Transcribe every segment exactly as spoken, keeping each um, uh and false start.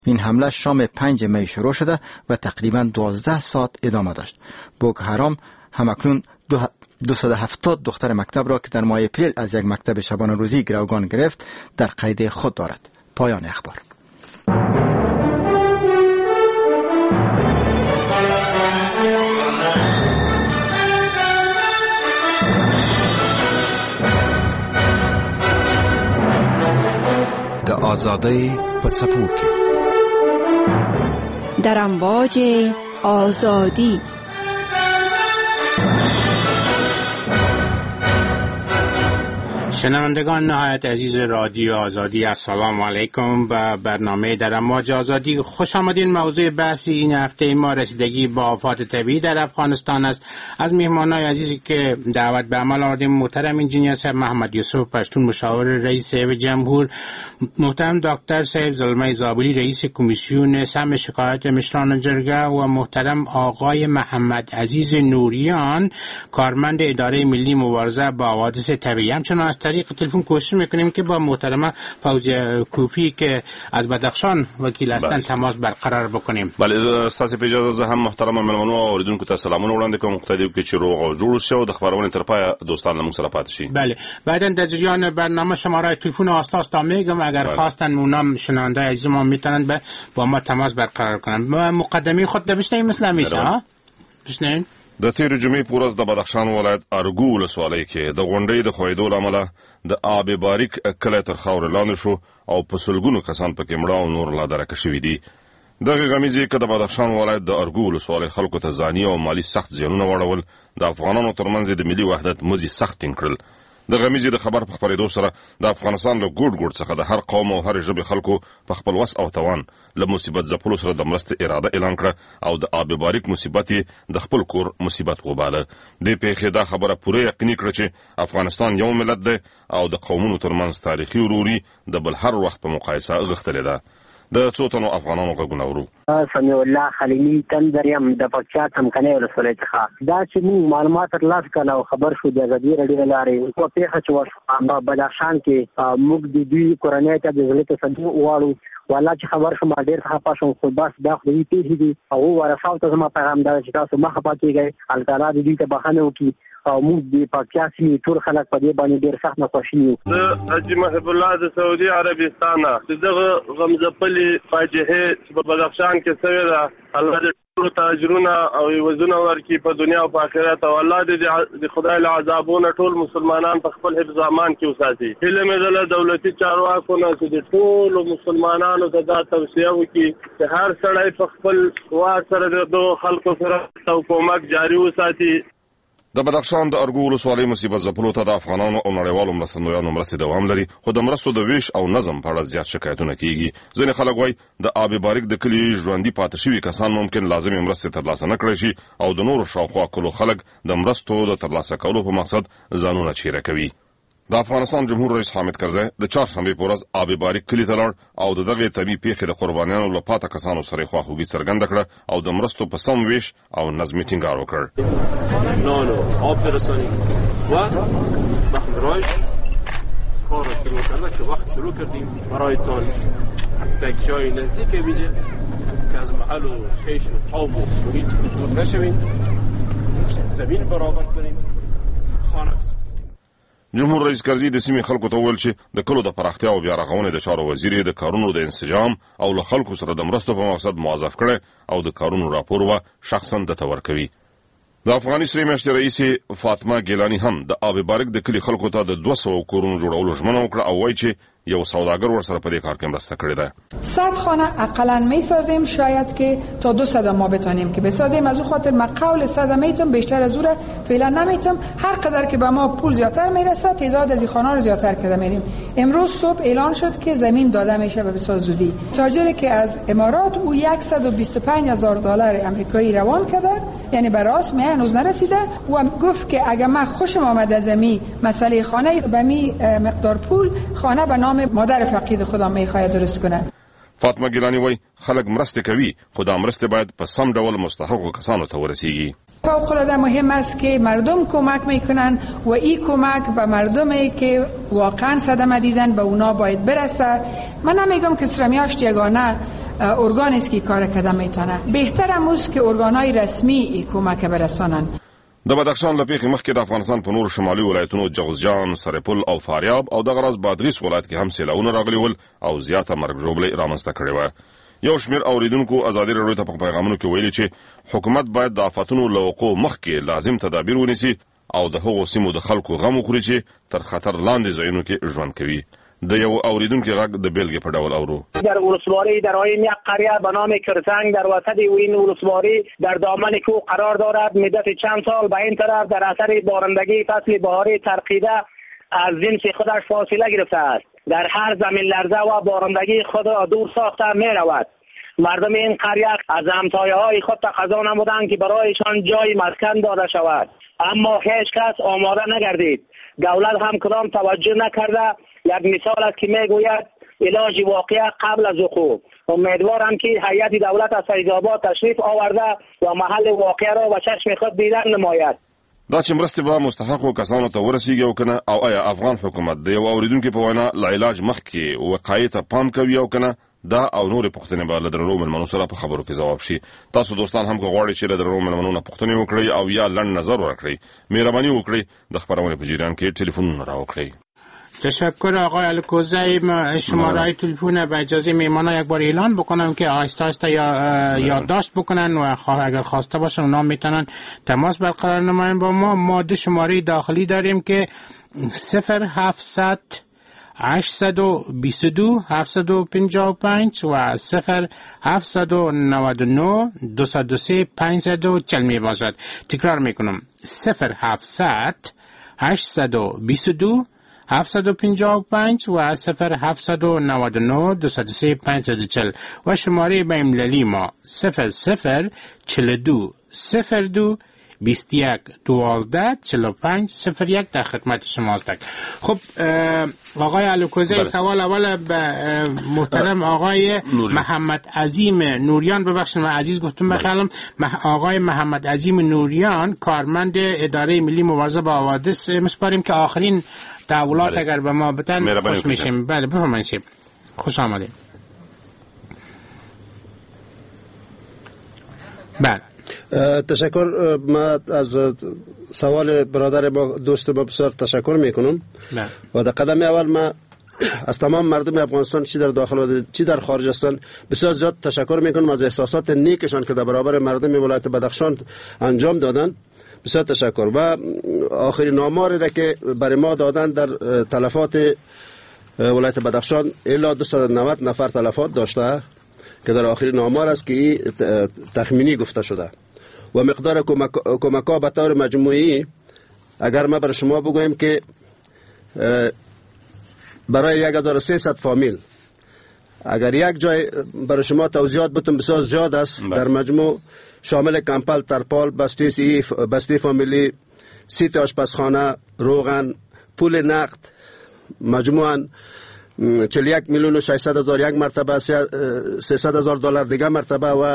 این حمله شام پنج می شروع شده و تقریبا دوازده ساعت ادامه داشت. بوکو حرام همکنون دویست و هفتاد دختر مکتب را که در ماه اپریل از یک مکتب شبانه روزی گروگان گرفت در قید خود دارد. پایان اخبار. د آزادۍ په څپو کې در امواج آزادی. شنوندگان نهایت عزیز رادیو آزادی، السلام علیکم. به برنامه در امواج آزادی خوش آمدین. موضوع بحثی این هفته ما رسیدگی با آفات طبیعی در افغانستان است. از مهمانای عزیزی که دعوت به عمل آوردیم محترم انجینیر صاحب محمد یوسف پشتون مشاور رئیس جمهور، محترم دکتر صاحب زلمه زابلی رئیس کمیسیون سم شکایت مشران جرگه و محترم آقای محمد عزیز نوریان کارمند اداره ملی مبارزه با حوادث طبیعی. همچنان از طریق تلفن کوشش میکنیم که با محترمه فوزیه کوفی که از بدخشان وکیل هستند تماس برقرار بکنیم. بله تاسو په اجازه زه هم محترم ملمنو اوریدونکو ته سلامونه وړاندې کوم. خدای دې وکړي چې روغ او جوړ شو د خبرونې تر پای دوستان له موږ سره پاتې شي. بله بعدا در جریان برنامه شماره تلفن اساس تا میگم اگر بله. خواستن اونام شنونده عزیز ما میتونن با ما تماس برقرار کنن. مقدمه خود بشنویم مثل همیشه ها. بشنویم. د تیر جمعې په ورځ د بدخشان ولایت ارګو ولسوالۍ کې د غونډۍ د ښویېدو له امله د آب باریک کلی تر خاورې لاندې شو او په سلګونو کسان پکې مړه او نور لا درکه شوي دي. دغه غمیزې که د بدخشان ولایت د ارګو ولسوالۍ خلکو ته ځاني او مالي سخت زیانونه واړول، د افغانانو ترمنځ د ملي وحدت مزي سخت ټینګ کړل. د غمیزې د خبر په خپرېدو سره د افغانستان له ګوټ ګوټ څخه د هر قوم او هر ژبې خلکو په خپل وس او توان له مصیبت ځپلو سره د مرستې اراده اعلان کړه او د آب باریک مصیبت یې د خپل کور مصیبت وباله. دې پیښې دا خبره پوره یقیني کړه چې افغانستان یو ملت دی او د قومونو ترمنځ تاریخي وروري د بل هر وخت په مقایسه غښتلې ده. د څو تنو افغانانو غږونه ورو. سمیع الله خلیلي تندریم د پکتیا څمکنۍ ولسوالۍ څخه دا چې موږ معلومات ترلاسه کړل او خبر شو د ازادي راډیو له لارې په پیښه چې وشوه په بدخشان کې موږ د دوی کورنۍ ته د زړه تسلي وغواړو. والله چې خبر شوم ډېر خفه شوم، خو بس دا خو دې پیښې دي او ورساو ته زما پیغام دا چې تاسو مخه پاتې کېږئ، الله تعالی دې دوی ته بخښنه وکړي او موږ د پکتیا سیمې ټول خلک په دې باندې ډېر سخت ناخوښي یو. زه حاجي محب الله د سعودي عربستان نه چې دغه غمزپلې فاجعه چې په بدخشان کې شوې ده، الله دې ټول ته اجرونه او عوضونه ورکړي په دنیا او په آخرت، او الله دې د خدای له عذابونو ټول مسلمانان په خپل حفظ امان کې وساتي. هیله مې ده له دولتي چارواکو نه چې د ټولو مسلمانانو ته دا توصیه وکړي چې هر سړی په خپل واک سره د دغو خلکو سره کومک جاري وساتي. د بدخشان د ارګو ولسوالۍ مصیبت ځپلو ته د افغانانو او نړیوالو مرستندویانو مرستې دوام لري، خو د مرستو د ویش او نظم په اړه زیات شکایتونه کیږي. ځینې خلک وایي د آب باریک د کلي ژوندي پاتې شوي کسان ممکن لازمې مرستې ترلاسه نه کړی شي او د نورو شاوخوا کلو خلک د مرستو د ترلاسه کولو په مقصد ځانونه چیرې کوي. د افغانستان جمهور رئیس حامد کرزی د چهارشنبې په ورځ آب باریک کلي ته لاړ او د دغې طبیعي پیښې د قربانیانو له پاته کسانو سره یې خواخوږي څرګنده کړه او د مرستو په سم ویش او نظمي ټینګار وکړ. نان و آب برسانیم و مخمرایش کار را شروع کرده که وقت شروع کردیم برایتان تک جای نزدیک بیجه که از محل و خیش و خواب و محیط دور نشویم، زمین برابر کنیم، خانه بسازیم. جمهور رئیس کرزي د سیمې خلکو ته وویل چې د کلو د پراختیا او بیا رغونې د چارو وزیر د کارونو د انسجام او له خلکو سره د مرستو په مقصد موظف کړي او د کارونو راپور و شخصا دته ورکوي. د افغاني سرې میاشتې رئیس فاطمه ګیلاني هم د آب باریک د کلي خلکو ته د دوه سوه کورونو جوړولو ژمنه وکړه او وایي چې یو سوداګر ورسره په دې کار کې مرسته کړې ده. صد خانه اقلا میسازیم، شاید که تا دو صد ما بتونیم که بسازیم. از اون خاطر من قول صد میتونم، بیشتر از اون فعلا نمیتونم. هر قدر که به ما پول زیاتر میرسه تعداد از این خانه رو زیاتر کرده میریم. امروز صبح اعلان شد که زمین داده میشه به بسیار زودی. تاجری که از امارات او صد و بیست و پنج هزار دلار آمریکایی روان کرده، یعنی به راست می هنوز نرسیده و گفت که اگه من خوشم آمد از می مسئله خانه به می مقدار پول خانه به نام مادر فقید خودم میخواد درست کنه. فاطمه ګیلاني وایي خلک مرسته کوي، خو دا مرسته باید په سم ډول مستحقو کسانو ته ورسیږي. فوق‌العاده مهم است که مردم کمک میکنن و این کمک به مردمی که واقعا صدمه دیدن به اونا باید برسه. من نمیگم که سرمیاشت یگانه ارگان است که کار کده میتونه، بهتر اموز که ارگانهای رسمی این کمک برسانن. د بدخشان له پیښې مخکې د افغانستان په نور شمالي ولایتونو جوزجان، سرپل او فاریاب او دغه راز بادغیس ولایت کې هم سیلاونه راغلي ول او زیاته مرګ ژوبلې رامنځته کړې وه. یو شمېر اوریدونکو ازادي راډیو ته په پیغامونو کې ویلي چې حکومت باید د آفتونو له وقوع مخکې لازم تدابیر ونیسي او د هغو سیمو د خلکو غم وخوري چې تر خطر لاندې ځایونو کې ژوند کوي. د یو اوریدونکو غږ د بیلګې په ډول اورو. در ولسواری در آین یک قریه به نام کرسنگ در وسط این ولسواری در دامن کوه قرار دارد. مدت چند سال به این طرف در اثر بارندگی فصل بهاری ترقیده از جنس خودش فاصله گرفته است. در هر زمین لرزه و بارندگی خود را دور ساخته می رود. مردم این قریه از همسایه های خود تقاضا نمودند که برایشان جای مسکن داده شود، اما هیچ کس آماده نگردید. دولت هم کدام توجه نکرده. یک مثال است که میگوید علاج واقعه قبل از وقوع. امیدوارم که هیئت دولت از فیض‌آباد تشریف آورده و محل واقعه را به چشم خود دیدن نماید. دا چې مرستې به مستحقو کسانو ته ورسیږي او کنه، او آیا افغان حکومت د یو اوریدونکو په وینا له علاج مخکې وقایې ته پام کوي او کنه، دا او نورې پوښتنې به له درنو مېلمنو سره په خبرو کې ځواب شي. تاسو دوستان هم که غواړئ چې له درنو مېلمنو نه پوښتنې وکړئ او یا لنډ نظر ورکړئ، مهرباني وکړئ د خپرونې په جریان کې ټلیفونونه راوکړئ. تشکر آقای الکوزی. شماره تلفن به اجازه میمانا یک بار اعلان بکنم که آهسته آهسته یا یادداشت بکنن و اگر خواسته باشن اونا میتونن تماس برقرار نماین با ما. ما دو شماره داخلی داریم که صفر هفتصد هشتصد و بیست و دو هفتصد و پنجاه و پنج و صفر هفتصد و نود و نه دویست و سه پانصد و چهل می باشد. تکرار میکنم صفر هفتصد هشتصد و بیست و دو هفتصد و پنجاه و پنج و صفر هفتصد و نود و نه دویست و سه پانصد و چهل و شماره بین‌المللی ما صفر صفر چهل و دو صفر دو بیست و یک دوازده چهل و پنج صفر یک در خدمت شماست. خب آقای الکوزی، سوال اول به محترم آقای محمد عظیم نوریان، ببخشید من عزیز گفتم بخیالم، آقای محمد عظیم نوریان کارمند اداره ملی مبارزه با حوادث مسپاریم که آخرین تحولات اگر به ما بتن خوش میشیم. بله بفرمایید. خوش آمدید. بله تشکر. ما از سوال برادر ما دوست ما بسیار تشکر میکنم و در قدم اول ما از تمام مردم افغانستان چی در داخل و چی در خارج هستند بسیار زیاد تشکر میکنم از احساسات نیکشان که در برابر مردم ولایت بدخشان انجام دادن. بسیار تشکر. و آخرین آماری را که برای ما دادن در تلفات ولایت بدخشان الا دویست و نود نفر تلفات داشته که در آخرین آمار است که تخمینی گفته شده و مقدار کمک ها به طور مجموعی اگر ما برای شما بگویم که برای یک هزار و سیصد فامیل اگر یک جای برای شما توضیحات بتون بسیار زیاد است. در مجموع شامل کمپل، ترپال، بسته سی بسته فامیلی، سیت آشپزخانه، روغن، پول نقد، مجموعاً چهل و یک میلیون و ششصد هزار یک مرتبه، سیصد هزار دلار دیگه مرتبه و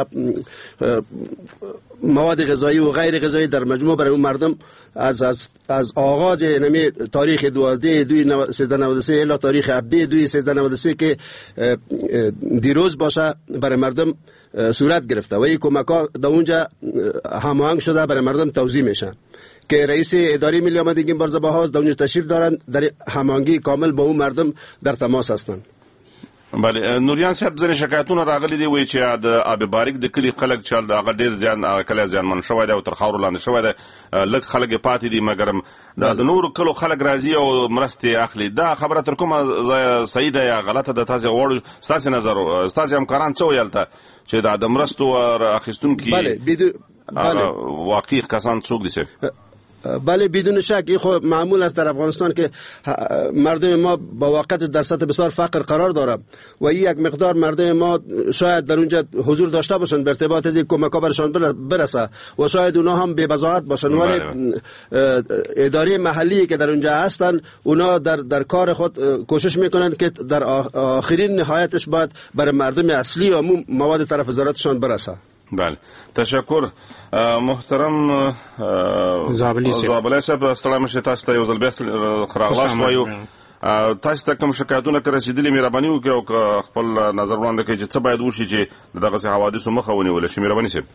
مواد غذایی و غیر غذایی در مجموع برای اون مردم از از از آغاز نمی تاریخ دوازده دوی سیزده نود و سه الی تاریخ هفده دوی سیزده نود و سه که دیروز باشه برای مردم صورت گرفته و این کمک ها در اونجا هماهنگ شده برای مردم توزیع میشن که رئیس اداره ملی آمادگی مبارزه با حوادث در اونجا تشریف دارن، در هماهنگی کامل با اون مردم در تماس هستند. بله نوریان صاحب ځنې شکایتونه راغلي دي وایي چې د آب باریک د کلي خلک چې د هغه ډېر زیان کلی زیانمن شوی دی او تر خاورو لاندې شوی دی، لږ خلک یې پاتې دي، مګر د نورو کلو خلک راځي او مرستې اخلي. دا خبره تر کومه ځایه صحیح ده یا غلطه ده؟ تاسې غواړو ستاسې نظر، ستاسې همکاران څه ویل ته چې د مرستو اخیستونکي واقعي کسان څوک دي صاحب؟ بله بدون شک این خود معمول است در افغانستان که مردم ما با واقعیت در سطح بسیار فقر قرار دارد و این یک مقدار مردم ما شاید در اونجا حضور داشته باشند به ارتباط از کمک ها برشان برسه و شاید اونا هم بی بضاعت باشند، ولی اداره محلی که در اونجا هستند اونا در در کار خود کوشش میکنن که در آخرین نهایتش باید برای مردم اصلی و مواد طرف وزارتشان برسه. بله تشکر محترم زابلی صاحب زابلی صاحب ستړی مشه تاسو ته یو ځل بیا راغلاست وایو تاسو ته کوم شکایتونه که رسیدلي مهرباني وکړئ او خپل نظر وړاندې کړئ چې څه باید وشي چې دغسې حوادثو مخه ونیولی شي مهرباني صاحب.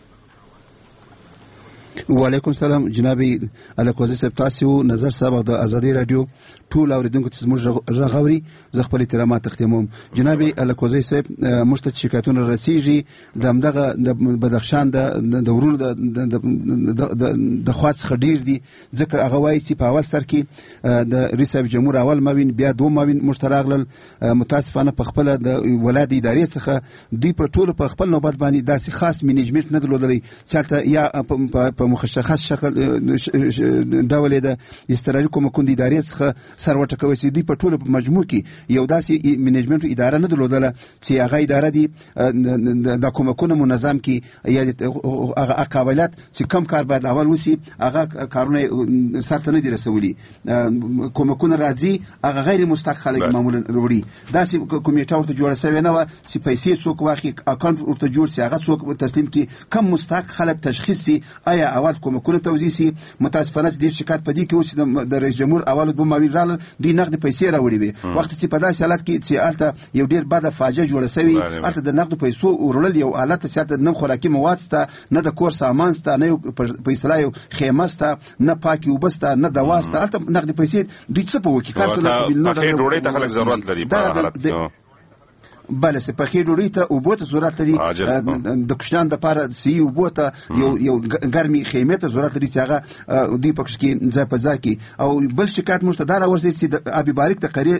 وعلیکم سلام جناب الکوزی صاحب تاسو نظر صاحب د ازادي رادیو ټول اوریدونکو ته زموږ غږ اوري زه خپل احترامات تقدیموم. جناب الکوزی صاحب موږ ته شکایتونه رسیږي د همدغه د بدخشان د ورونو د خوا څخه ډیر دي ځکه هغه وایي چې په اول سر کې د رئیس جمهور اول ماوین بیا دوم ماوین موږ ته راغلل متاسفانه په خپله د ولایت ادارې څخه دوی په ټولو په خپل نوبت باندې داسې خاص منیجمنټ نه درلودلی چې هلته یا په مشخص شکل ډول د استرالي کومکونو د ادارې څخه سر وټکوي چې دوی په ټولو په مجموع کې یو داسې منیجمنټ اداره نه درلودله چې هغه اداره دي د کومکونو منظم کړي یا هغه قابلیت چې کم کار باید اول وشي هغه کارونه سرته نه دي رسولي. کومکونه راځي هغه غیر مستحق خلک معمولا وروړي داسې کمیټه ورته جوړه شوې نه وه چې پیسې څوک واخلي اکاونټ ورته جوړ شي هغه څوک تسلیم کړي کم مستحق خلک تشخیص شي آیا اول کومکونه توزیع شي. متاسفانه چې ډېر شکایت په دې کې و چې د رئیس جمهور اول دوه ماوین راغلل دوی نقدې پیسې راوړې وې وخت چې په داسې حالت کې چې هلته یو ډېر بده فاجعه جوړه شوې هلته د نقدو پیسو وروړل یو حالت چې هلته نه خوراکي مواد شته نه د کور سامان شته نه یو په اصطلاح یو خیمه شته نه پاکې اوبه شته نه دوا شته هلته نقدې پیسې دوی څه په وکړي کار پخې ډوډۍ ته خلک ضرورت لري په حالت کې بله سپخې ډوډۍ ته اوبو ته ضرورت لري د کوچنیانو دپاره صحي اوبو ته یو یو ګرمې خیمې ته ضرورت لري چې هغه دوی پکښ کې ځای په ځای کړي. او بل شکایت موږ ته دا راورسېد چې د ابي بارک د قریې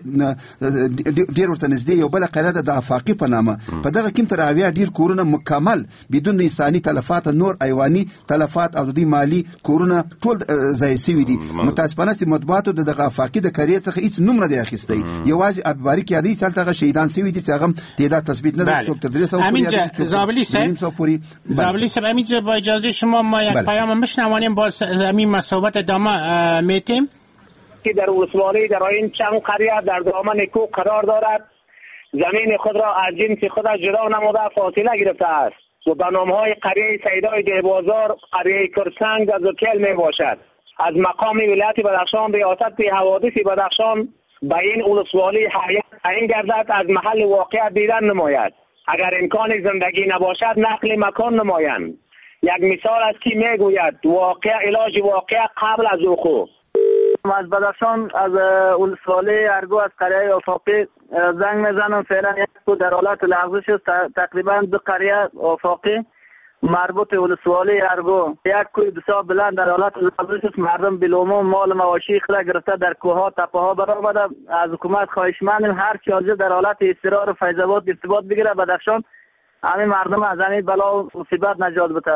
ډېر ورته نږدې یو بله قریه ده د افاقي په نامه په دغه کې هم تر اویا ډېر کورونه مکمل بدون انساني تلفات نور حیواني تلفات او د دوی مالي کورونه ټول ضایع شوي دي. متاسفانه چې مطبوعاتو د دغه افاقي د قریې څخه هېڅ نوم نه دی اخیستی یوازې ابي بارک یادوي چې هلته هغه شهیدان شوي دي چې هغه تعداد تثبیت نداره څوک تدریس او همینجا زابلی صاحب زابلی صاحب همینجا با اجازه شما ما یک پیام میشنوانیم باز همین مسابقت ادامه میتیم که در ولسوالی در این چند قریه در دامن کوه قرار دارد زمین خود را از جنس خودش جدا نموده فاصله گرفته است و به نامهای قریه سیدای دهبازار قریه کرسنگ و زکل می باشد. از مقام ولایت بدخشان ریاست حوادث بدخشان به این ولسوالی تعیین گردد از محل واقعیت دیدن نماید. اگر امکان زندگی نباشد نقل مکان نمایند. یک مثال است که میگوید واقع علاج واقع قبل از وقوع. از بدخشان از ولسوالی ارگو از قریه افاقی زنگ میزنم فعلا یک کو در حالت لغزش است تقریبا دو قریه افاقی مربوط ولسوالی ارگو یک کوی بسیار بلند در حالت لغزش است مردم بالعموم مال مواشی خود گرفته در کوهها تپه ها برآمده از حکومت خواهشمندیم هر چارجه در حالت اضطرار و فیض آباد ارتباط بگیره بدخشان همین مردم از همین بلا و مصیبت نجات بده.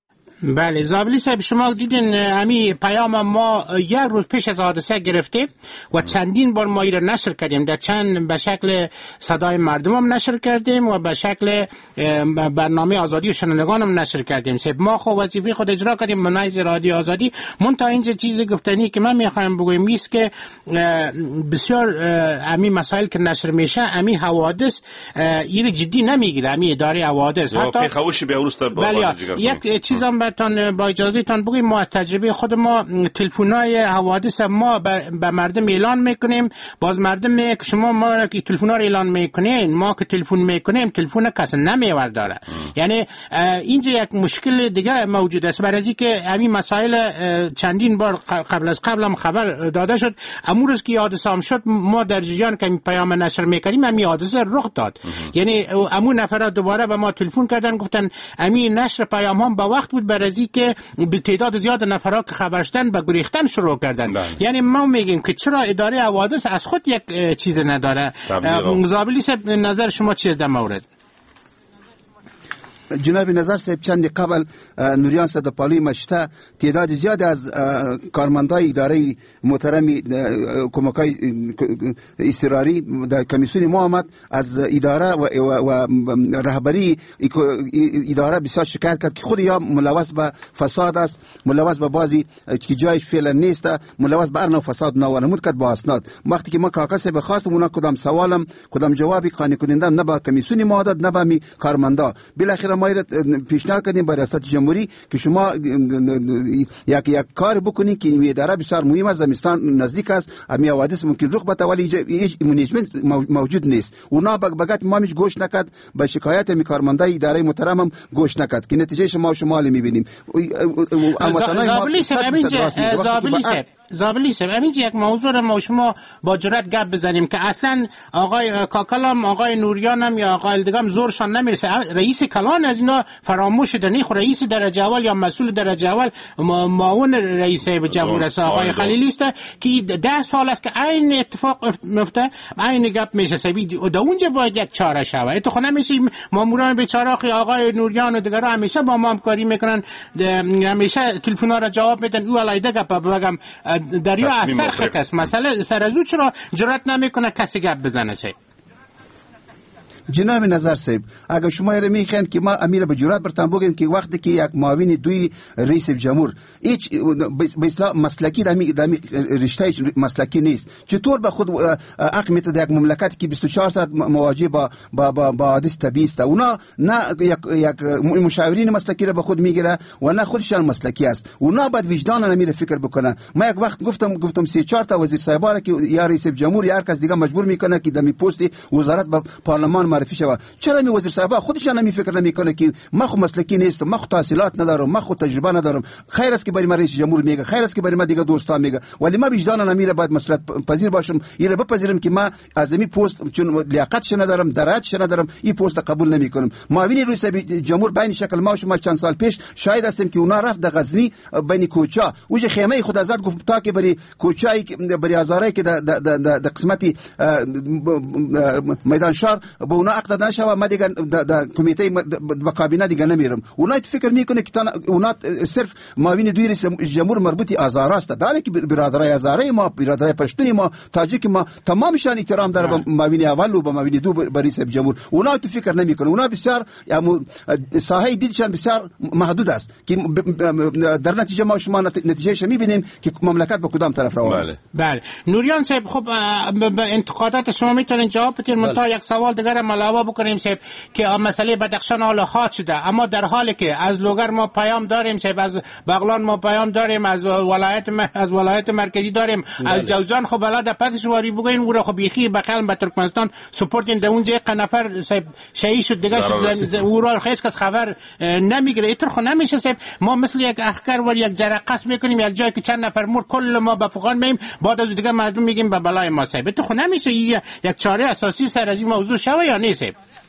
بله زابلی صاحب شما دیدین همین پیام ما یک روز پیش از حادثه گرفتیم و چندین بار ما را نشر کردیم در چند به شکل صدای مردم هم نشر کردیم و به شکل برنامه آزادی و شنوندگان هم نشر کردیم. ما خب وظیفه خود اجرا کردیم منایز رادیو آزادی. منتها اینجا چیزی گفتنی که من میخوایم بگویم است که بسیار همین مسائل که نشر میشه همین حوادث این جدی نمیگیره همین اداره حوادث حتی خوشی به ورسته یک چیزام براتون با اجازه تان بگیم ما از تجربه خود ما تلفن‌های حوادث ما به مردم اعلان میکنیم باز مردم میگه که شما ما که تلفن‌ها رو اعلان میکنین ما که تلفن میکنیم تلفن کس نمیورداره. یعنی اینجا یک مشکل دیگه موجود است برای اینکه همین مسائل چندین بار قبل از قبل هم خبر داده شد امروز که حادثه هم شد ما در جریان که پیام نشر میکردیم همین حادثه رخ داد. یعنی همون نفرات دوباره به ما تلفن کردن گفتن همین نشر پیام هم با وقت بود برای که به تعداد زیاد نفرات که خبر شدن به گریختن شروع کردن. یعنی ما میگیم که چرا اداره حوادث از خود یک چیز نداره. زابلی صاحب نظر شما چیه در مورد؟ جناب نظر صاحب چند قبل نوریان صدپالوی مشته تعداد زیاد از کارمندای اداره محترم کمکای اضطراری در کمیسیون ما آمد از اداره و, و رهبری اداره بسیار شکایت کرد که خود یا ملوث به فساد است ملوث به بعضی که جایش فعلا نیست ملوث به هر نوع فساد نوانمود کرد با اسناد. وقتی که ما کاغذ بخواستم اونا کدام سوالم کدام جوابی قانع کننده نه با کمیسیون ما داد نه با می کارمندا بالاخره ما پیشنهاد کردیم برای ریاست جمهوری که شما یک یک کار بکنید که این اداره بسیار مهم است، زمستان نزدیک است، همین حوادث ممکن رخ بده ولی هیچ منیجمنت موجود نیست. اونا بگات ما میش گوش نکرد، به شکایت می کارمندای اداره محترم هم گوش نکرد که نتیجه شما شما میبینیم. زابلی سب زابلی سب زابلی سب همین یک موضوع رو ما شما با جرأت گپ بزنیم که اصلا آقای کاکلام، آقای نوریانم یا آقای دیگم زورشان نمیرسه. رئیس کلان از اینا فراموش شده، نه رئیس درجه اول یا مسئول درجه اول معاون رئیس جمهور است آقای خلیلی است که ده سال است که این اتفاق میفته، این گپ میشه سبید و اونجا باید یک چاره شود. تو خود نمیشه ماموران بیچاره آقای نوریان و دیگران همیشه با ما همکاری میکنن، همیشه تلفن‌ها را جواب میدن. او علایده گپ بگم دریا اثر خط است. مسئله سر از او چرا جرأت نمیکنه کسی گپ بزنه؟ سه جناب نظر صاحب، اگر شما را میخواین که ما امیر به جرأت برتان بگیم که وقتی که یک معاون دوی رئیس جمهور هیچ به اصطلاح مسلکی دمی دمی رشته مسلکی نیست، چطور به خود حق میده یک مملکت که بیست و چهار ساعت مواجه با با با, با حادث طبیعی است، اونا نه یک یک مشاورین مسلکی را به خود میگیره و نه خودشان مسلکی است. اونا باید وجدان امیر فکر بکنه. ما یک وقت گفتم گفتم سه چهار تا وزیر صاحبا که یا رئیس جمهور یا هر کس دیگه مجبور میکنه که دمی پست وزارت به پارلمان معرفی شود. چرا می وزیر صاحب خودشان نمی فکر نمیکنه که ما خو مسلکی نیستم، ما خو تحصیلات ندارم، ما خو تجربه ندارم. خیر است که برای ما رئیس جمهور میگه، خیر است که برای ما دیگه دوستان میگه، ولی ما وجدان نمیره باید مسئولیت پذیر باشم. ایره بپذیرم که ما از می پست چون لیاقتش ندارم، درجهش ندارم، این پست قبول نمیکنم. معاون رئیس جمهور بین شکل ما شما چند سال پیش شاید هستیم که اونا رفت در غزنی بین کوچا اوج خیمه خود ازاد گفت تا که برای کوچای برای هزاره که در در قسمتی میدان شهر به اونا عقد نشه و ما دیگه در کمیته با کابینه دیگه نمیرم. اونا فکر میکنه که اونا صرف معاون دوی رئیس جمهور مربوطی آزار است، در که برادرای آزاره ما، برادرای پشتونی ما، تاجیک ما تمامشان احترام داره به معاون اول و به معاون دو به رئیس جمهور. اونا تو فکر نمیکنه. اونا بسیار ساحه دیدشان بسیار محدود است که در نتیجه ما شما نتیجهش میبینیم که مملکت به کدام طرف روان است. بله نوریان صاحب، خب به انتقادات شما میتونین جواب بدید. منتها یک سوال دیگر هم علاوه بکنیم صاحب که مسئله بدخشان حال خاط شده، اما در حالی که از لوگر ما پیام داریم صاحب، از بغلان ما پیام داریم، از ولایت از ولایت مرکزی داریم، از جوزجان خب بلد پتش واری بگین او را خب بیخی بخل به ترکمنستان سپورت ده اونجا یک نفر صاحب شهید شد دیگه شد او را هیچ کس خبر نمیگیره. اینطور خو نمیشه صاحب. ما مثل یک احکر و یک جرقه میکنیم یک جای که چند نفر مر کل ما به فقان مییم، بعد از دیگه مردم میگیم به بلای ما صاحب. تو خو نمیشه یک چاره اساسی سر از این موضوع شوه یا نیست؟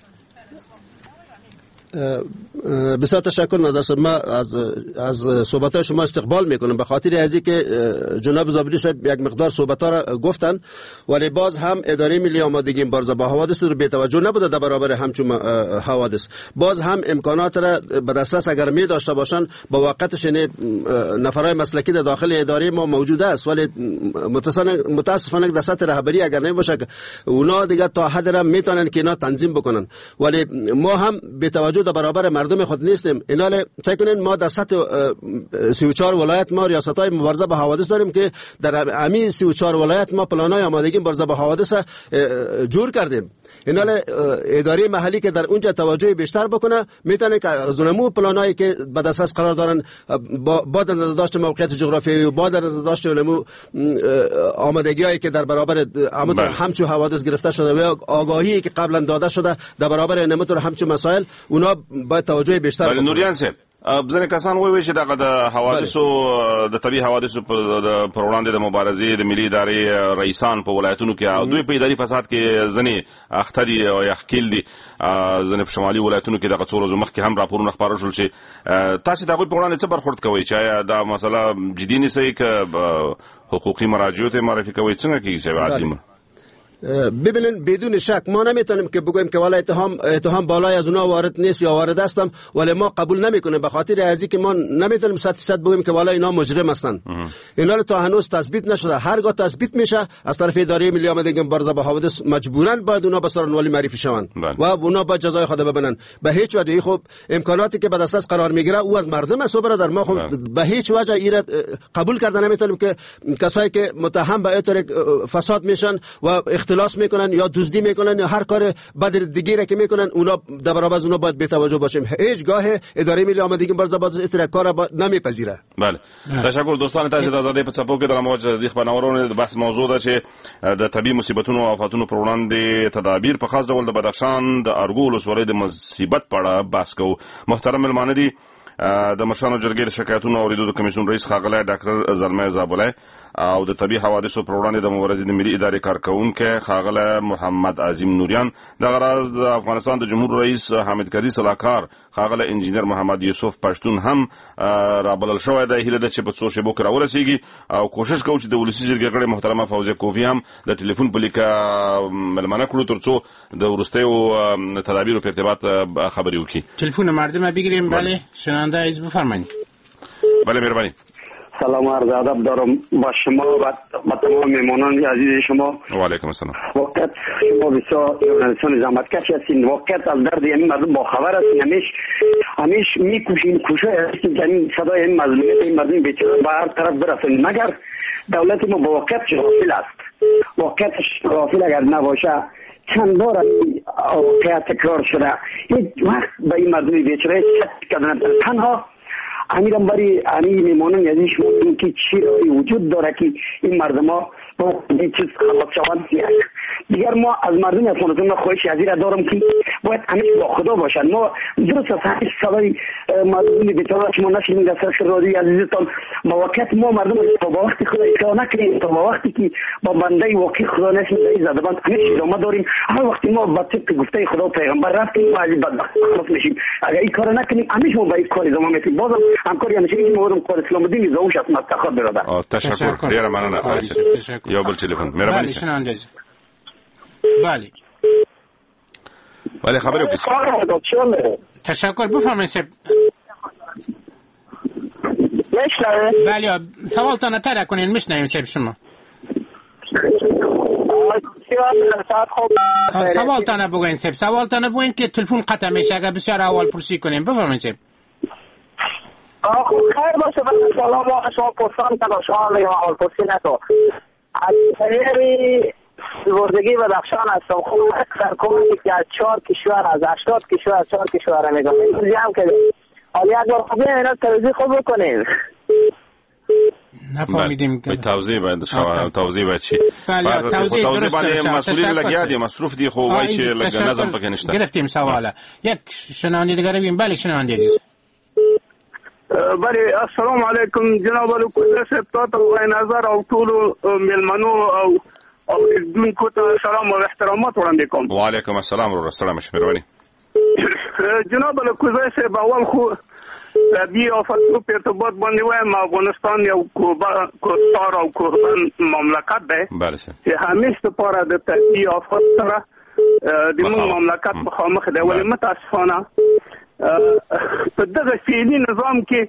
بسیار تشکر نظر صاحب. ما از از صحبت‌های شما استقبال میکنم به خاطر ازی که جناب زابلی صاحب یک مقدار صحبت‌ها را گفتن، ولی باز هم اداره ملی آمادگی مبارزه با حوادث رو بی توجه نبوده در برابر همچون حوادث. باز هم امکانات را به دسترس اگر می داشته باشن با وقتش نفرای مسلکی در داخل اداره ما موجود است، ولی متاسفانه در سطح رهبری اگر نباشه اونا دیگه تا حد را میتونن که اینا تنظیم بکنن، ولی ما هم بی توجه در برابر مردم خود نیستیم. اینال چه کنین ما در سطح سی و چهار ولایت ما ریاست‌های مبارزه با حوادث داریم که در همین سی و چهار ولایت ما پلان‌های آمادگی مبارزه با حوادث جور کردیم. اینال اداره محلی که در اونجا توجه بیشتر بکنه میتونه که از نمو پلانایی که به دسترس قرار دارن با با داشت موقعیت جغرافیایی و با داشت نمو آمادگی‌هایی که در برابر همچو حوادث گرفته شده و آگاهی که قبلا داده شده در برابر نمو همچو مسائل اونا باید توجه بیشتر بکنه. نوریان صاحب ځنې کسان وایي چې دغه د حوادثو د طبي حوادثو پر وړاندې د مبارزې د ملي ادارې رئیسان په ولایتونو کې دوی په اداري فساد کې ځنې اخته دي او یا ښکیل دي، ځنې په شمالي ولایتونو کې دغه څو ورځو مخکې هم راپورونه خپاره شول چې تاسې د هغوی په وړاندې څه برخورد کوئ؟ چې آیا دا مسله جدي نیسئ که حقوقي مراجعو ته معرفي کوئ؟ څنګه کېږي صاحب عدلي؟ ببینین بدون شک ما نمیتونیم که بگویم که والا اتهام اتهام بالای از اونها وارد نیست یا وارد هستم، ولی ما قبول نمیکنیم به خاطر ازی که ما نمیتونیم صد درصد بگویم که والا اینا مجرم هستن. اینا رو تا هنوز تثبیت نشده. هرگاه تثبیت میشه از طرف اداره ملی آمادگی مبارزه با حوادث مجبورا باید اونا به سرانولی معرفی شوند و اونا باید جزای خود ببینن. به هیچ وجه خب امکاناتی که به دسترس قرار میگیره او از مردم است برادر. ما خب به هیچ وجه ایراد قبول کردن نمیتونیم که کسایی که متهم به اطلاع فساد میشن و اختلاس میکنن یا دزدی میکنن یا هر کار بد دیگه را که میکنن، اونا در برابر از اونا باید بی‌توجه باشیم. هیچ گاه اداره ملی آمادگی مبارزه با کار نمیپذیره. بله، تشکر دوستان. تاسو د آزادۍ په څپو کې د موجه د خبرونو د بحث موضوع ده چې د طبي مصیبتونو او آفاتونو پر وړاندې تدابیر په خاص ډول د بدخشان د ارګو ولسوالۍ د مصیبت په اړه بحث کوو. محترم ملمانه دي د مشرانو جرګې د شکایتونو اوریدو د کمیسیون رئیس ښاغلی ډاکټر زلمی زابلی او د طبي حوادثو پر وړاندې د مبارزې د ملي ادارې کارکوونکی ښاغلی محمد عظیم نوریان. دغه راز د افغانستان د جمهور رئیس حامد کرزي سلاکار ښاغلی انجینر محمد یوسف پښتون هم رابلل شوی دی. هیله ده چې په څو شېبو کې راورسیږي او کوشش کوو چې د ولسي جرګې غړې محترمه فوزیه کوفي هم د ټلیفون په لیکه ملمنه کړو تر څو د وروستیو تدابیرو په ارتباط خبرې وکړي. تلفن مردم بگیریم. بله شنونده عزیز بفرمایید. بله مهربانی. سلام و عرض ادب دارم با شما و با تمام میمانان عزیز شما. و علیکم السلام. واقعا شما بسیار ژورنالیستان زحمتکش هستین. واقعا از درد این مردم با خبر هستین. همیش همیش میکوشین کوشش هستین که این صدای این مظلومیت این مردم بیچاره به هر طرف برسونید، مگر دولت ما با واقعیت غافل است. واقعیتش غافل اگر نباشه چند بار واقعیت تکرار شده، هیچ وقت به این مردم بیچاره کردن. تنها امیرم برای امی میمانن یعنی شما که چی وجود داره که این مردم ها با این چیز خلاص شوند. دیگر ما از مردم افغانستان خواهش ازیر دارم که باید همیشه با خدا باشن. ما درست از همیشه سوای مردم بیچاره شما نشینید از سرش رادیوی عزیزتان مواقعیت ما مردم تا با وقتی خدا اطلاع نکنیم، تا با وقتی که با بنده واقعی خدا نشینید زده بند همیشه ادامه داریم. هر وقتی ما با طبق گفته خدا پیغمبر رفتیم ما از بدبخت خلاص میشیم. اگر این کار نکنیم همیشه ما با این کار ادامه میدیم. بازم همکاری همیشه این مورد کار اسلام الدین زوش است مفتخر برادر. تشکر. ډیر مننه. یو بل ټلیفون مهرباني. بله بله خبری وکړئ. تشکر. بفرمایید. بله سوالتان تر کنین میشنویم شب شما. سوالتان بگوین سب سوالتان بگوین که تلفن قطع میشه اگر بسیار اول پرسی کنیم. بفرمایید سب. خیر باشه. سلام شما پرسان کنم شما میگم اول پرسی نکن. از طریقی سپردگی بدخشان هستم. خب اکثر کمی که از چهار کشور از هشتاد کشور از چهار کشور میگم اینجوری هم که حالی یک بار خوبی اینا توضیح خوب بکنیم. نفهمیدیم که توضیح باید شما توضیح باید چی؟ بله توضیح درست باید مسئولی لگیا دی مصروف دی خو وای چې لګ نظم پکې نشته. گرفتیم سواله. یک شنونده دیگه ببین. بله شنونده عزیز. بله السلام علیکم جناب الکل صاحب تاسو غوښتل نظر او ټول ملمنو او او دونکو ته سلام او احترامات وړاندې کوم. وعلیکم السلام ورحمت الله مشمرونی. جناب الکل صاحب اول خو طبي آفاتو په ارتباط باندې وایم افغانستان یو کوستار او قربان مملکت دی. بله سر. چې همیشه لپاره د طبي آفات سره د موږ مملکت مخامخ دی. ولې متاسفانه په دغه فعلي نظام کې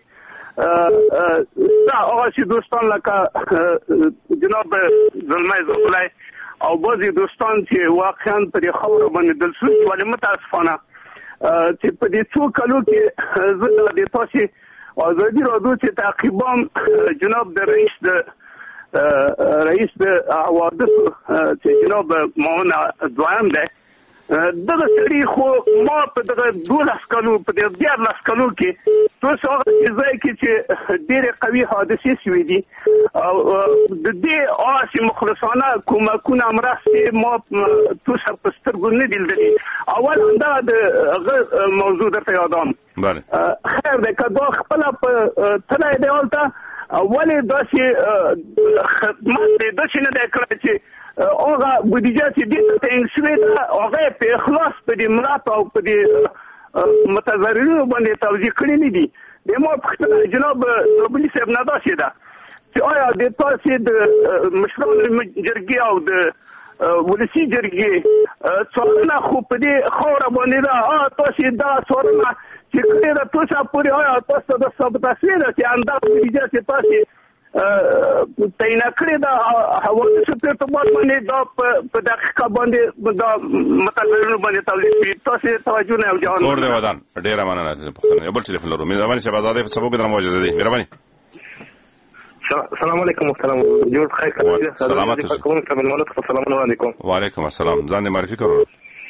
دا هغه چې دوستان لکه جناب زلمی زابلی او بعضې دوستان چې واقعا په دې خاوره باندې دلسوز ولې متاسفانه چې په دې څو کلو کې زه د تاسې ازادي راډیو چې تعقیبام جناب د رئیس د رئیس د حوادثو چې جناب معاون دویم دی دغه سړي خو ما په دغه دولس کلو په دې دیارلس کلو کې تاسو هغه ځای کې چې ډېرې قوي حادثې شوې دي او د دې هغسې مخلصانه کومکونه مرستې ما تاسو په سترګو نه دي لیدلي. اول همدغه د هغه موضوع درته یادوم. خیر دی که دا خپله په تلی دی هلته ولې داسې خدمت دی داسې نه دی کړی چې هغه بودیجه چې دې ته تعین شوې ده هغه یې په اخلاص په دې ملت او په دې متضررینو باندې توزیع کړي نه دي. د ما پوښتنه جناب زابلي صاحب نه داسې ده چې آیا د تاسې د مشرانو جرګې او د ولسي جرګې څارنه خو په دې خاوره باندې ده تاسې دا څارنه چې کړې ده تاسو پورې آیا تاسو د ثابته شوې ده چې همدغه بودیجه چې تاسې تعین کړې ده حوادثو په ارتباط باندې دا په دقیقه باندې دا متضررینو باندې توضیح کړي. تاسې توجه نه او جواب کور دی ودان. ډېره مننه پوښتنه. یو بل ټلیفون لرو. مهرباني صاحب آزادۍ په سبو کې درمو اجازه دي. مهرباني. السلام علیکم محترم جوړ خیر کړی سلامات اوسئ کوم کمل مولوی السلام علیکم وعلیکم السلام ځان دې معرفي کړو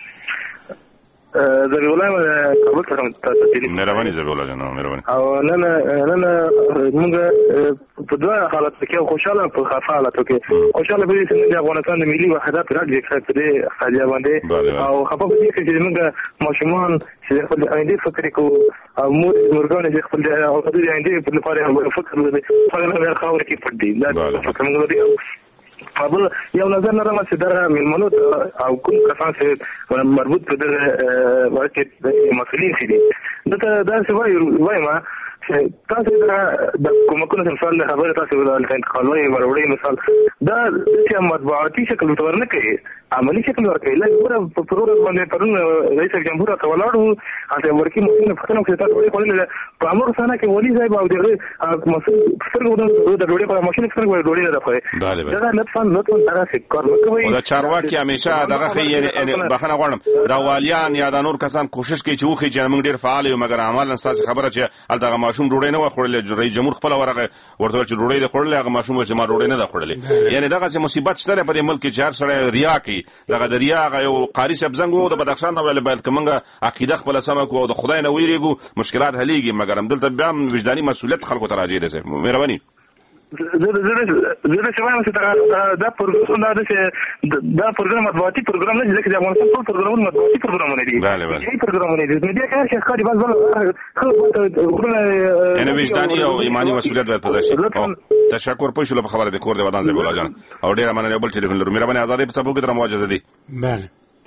زبی الله کابل څخه تاسو مهرباني زبی الله جان مهرباني او نن نن موږ په دوه حالت کې خوشاله په خفه حالت کې خوشاله به چې د افغانستان د ملي وحدت راځي چې د خاجه باندې او خفه به چې موږ ماشومان چې خپل آینده فکر کوو او مور مرګونه چې خپل او د آینده په لپاره فکر لري په هغه خاور کې پټ دي دا فکر موږ لري قبل یو نظر نه راځي دا ملمنو او کوم کسان چې مربوط په دغه واقع مسؤلین دي دا دا څه وایي وایي ما تاسو د کومکونو مثال خبره تاسو د انتقالي وروړي مثال دا چې مطبوعاتي شکل تور نه کوي عملی شکل ورکوي لکه په پروګرام باندې پرون رئیس جمهور ته ولاړو هغه ورکی ممکن فکرم چې تاسو په په امر سره کې ولی صاحب او دغه مسؤل څنګه د ډوډۍ په ماشين څنګه ډوډۍ نه راځي دا نه څنګه نه څنګه دا څه کار کوي او دا چارواکي همیشه دغه خې بخنه غواړم راوالیان یا د نور کسان کوشش کوي چې وخی چې موږ ډیر فعال یو مګر عملاً اساس خبره چې دغه ماشوم ډوډۍ نه وخوړل رئیس جمهور خپل ورغه ورته چې ډوډۍ د خورل هغه ماشوم چې ما ډوډۍ نه د خورلې یعنی دغه څه مصیبت شته په دې ملک کې چې هر سړی ریا کوي دغه د ریا هغه یو قاری صاحب زنګ د بدخشان نه ولې باید کومه عقیده خپل سم کو او د خدای نه ویریږو مشکلات حلېږي مګر هم دلته بیا وجداني مسؤلیت خلکو ته راځي ده مهرباني زه زه زه چې وایم چې دا پروګرام دا چې دا پروګرام مطبوعاتي پروګرام نه دی چې د افغانستان ټول پروګرامونه مطبوعاتي پروګرامونه دي بله بله یي پروګرامونه دي مې دا کار چې ښکاري باز بل خلکو ته یعنی وجداني او ایمانی مسؤلیت باید پزا شي تشکر پوه شو په خبره د کور د ودان زبیل جان او ډیره مننه بل ټلیفون لرو مهرباني آزادی په سبو کې در مواجهه دي بله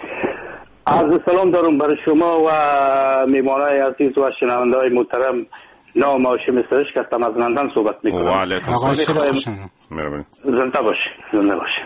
عرض سلام دارم برای شما و میهمانای عزیز و شنونده‌های محترم نام و شمسرش که هستم از لندن صحبت میکنم. آقا زنده باشه زنده باشه.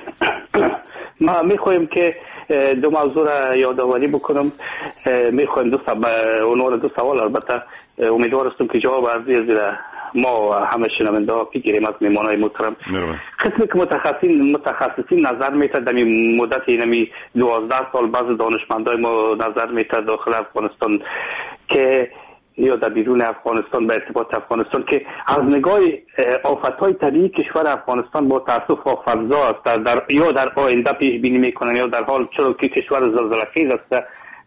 ما میخوایم که دو موضوع را یادآوری بکنم. میخوایم دو اونور دو سوال البته امیدوار هستم که جواب از زیر ما و همه شنونده ها بگیریم از میهمانای محترم. قسمی که متخصصین متخصصین نظر میتد در مدت اینمی دوازده سال بعض دانشمندای ما نظر میتد داخل افغانستان که یا در بیرون افغانستان به ارتباط افغانستان که از نگاه آفت‌های طبیعی کشور افغانستان با تأسف آفرزا است در, در یا در آینده پیش بینی میکنن یا در حال چرا که کشور زلزله‌خیز است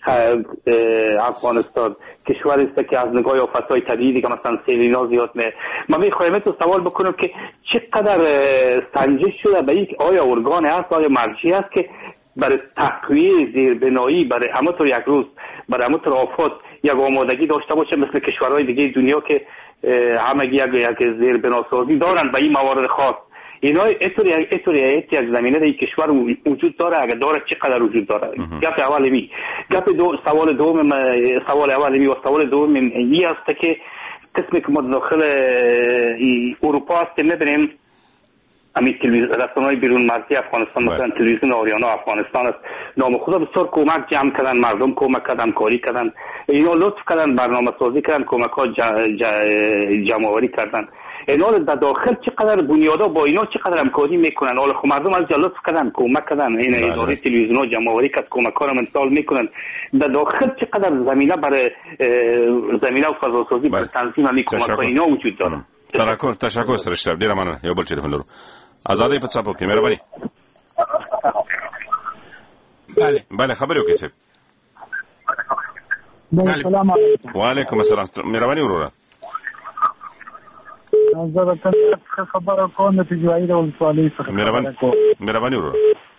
افغانستان کشوری است که از نگاه آفت‌های طبیعی دیگه مثلا سیلینا زیاد می من میخوایم تو سوال بکنم که چقدر سنجش شده به یک آیا ارگان هست آیا مرجعی است که برای تقویه زیربنایی برای همه طور یک روز برای همه طور آفات یک آمادگی داشته باشه مثل کشورهای دیگه دنیا که همگی یک یک زیربناسازی دارن به این موارد خاص اینا اینطوری اینطوری یک زمینه در این کشور وجود داره اگر داره چقدر وجود داره گپ اول می گپ دو سوال دوم سوال اول می و سوال دوم این است که قسمی که ما داخل اروپا هستیم میبینیم همین رسانه‌های بیرون مرزی افغانستان مثلا تلویزیون آریانا افغانستان است نام خدا بسیار کمک جمع کردن مردم کمک کردن کاری کردن اینا لطف کردن برنامه سازی کردن کمک ها جمع آوری کردن اینا در داخل چقدر بنیادا با اینا چقدر همکاری میکنن حالا خب مردم از جا لطف کردن کمک کردن این اداره تلویزیون ها جمع آوری کرد کمک ها رو منتقل میکنن در داخل چقدر زمینه برای زمینه و فضا سازی برای تنظیم همین کمک ها اینا وجود داره تشکر تشکر سرشتاب ډیره مننه یو بل ټلیفون لرو آزادی په څاپو کې مهرباني بله بله خبر یو کیسه السلام علیکم وعلیکم السلام مهرباني وروره زه د تاسو خبره کوم چې جوړې د ولسوالۍ څخه مهرباني مهرباني وروره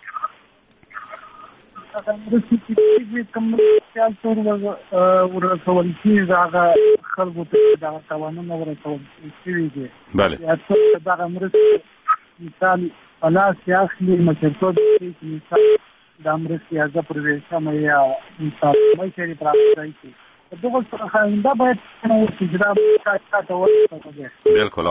د سپیڅلې کوم خیال تور ورسول کیږي هغه خلکو ته دا توانونه ورسول کیږي بله یا څه دا مرسته مثال پلاس یا اخلي مشرتوب کې مثال د امریکا یا د پروینسا یا مثال مې چې پراپرای کی دغه څه خاینده باید نو چې دا تاسو ورته بالکل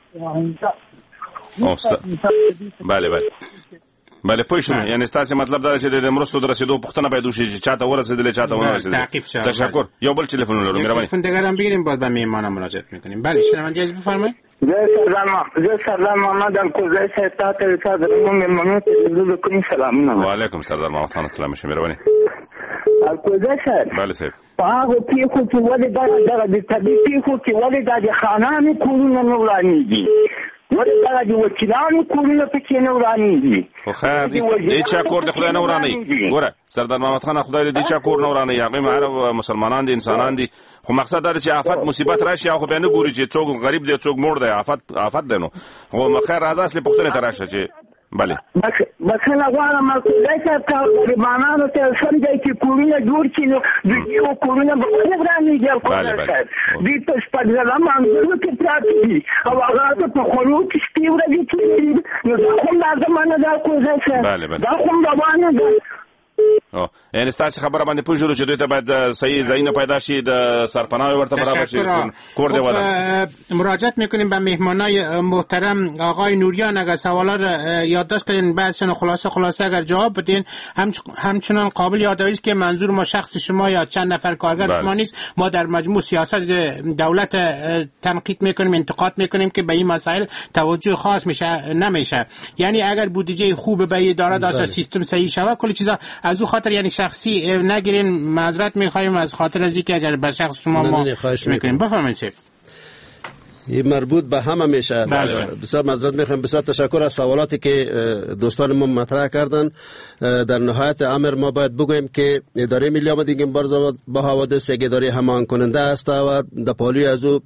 بله بله بله پوه شوم یعنی ستاسو مطلب دا چې د مرستو در رسیدو پښتنه باید وشي چې چاته ورسېدل چاته ونه رسېدل تشکر یو بل ټلیفون لرو مهرباني تلفن دیگر هم بگیریم باز به میهمان مراجعه میکنیم بله شنونده عزیز بفرمایید زه سردار زه سردار محمد الکوزی صاحب ته تاسو د میهمانو ته کوم سلامونه وعلیکم سردار محمد خان السلام علیکم مهرباني الکوزی صاحب بله صاحب په هغه پیښو کې ولې دا د طبي پیښو کې ولې دا د خانانو کورونه نه ورانېږي نو ولی دغه د وکیلانو کورونه پکې نه ورانېږي. خو خیر دې چا کور د خدای نه ورانوي. ګوره سردار محمد خان خدای دې چا کور نه ورانوي، هغوی معرف مسلمانان دي، انسانان دي، خو مقصد دا چې آفت مصیبت راشي خو بیا نه ګوري چې څوک غریب دی څوک موړ دی، آفت آفت دی. نو خو خیر راځه اصلي پوښتنې ته راشه چې بله بخښنه غواړم خدای صاحب که غریبانانو ته سم ځای کې کورونه جوړ کړي نو د دې کورونه به ولې ورانېږي خدای صاحب. دوی په شپږزره منځونو کې پراته دي او هغه په خولو کې شپې ورځې کېږي، نو دا خو هم لازمه نه ده خدای صاحب، دا خو هم روانه ده. یعنی ستاسو خبره باندې پوښتنه چې دوی ته باید صحیح ځایونه پیدا شي، د سرپناه ورته برابر شي، کور دی ولا. مراجعت میکنیم به مهمانای محترم آقای نوریان. اگر سوالا را یادداشت کردین بعدشون خلاصه خلاصه اگر جواب بدین. همچنان قابل یادآوری است که منظور ما شخص شما یا چند نفر کارگر شما نیست. ما در مجموع سیاست دولت تنقید میکنیم، انتقاد میکنیم که به این مسائل توجه خاص میشه نمیشه. یعنی اگر بودجه خوب به اداره داشته سیستم صحیح شود کلی چیزا از او خاطر یعنی شخصی نگیرین. معذرت میخوایم از خاطر از اینکه اگر به شخص شما ما میکنیم. بفرمایید چه این مربوط به همه میشه. بسیار معذرت میخوایم، بسیار تشکر از سوالاتی که دوستان ما مطرح کردن. در نهایت امر ما باید بگوییم که اداره ملی آمادگی مبارزه با حوادث یک اداره همان کننده است و در پالوی از او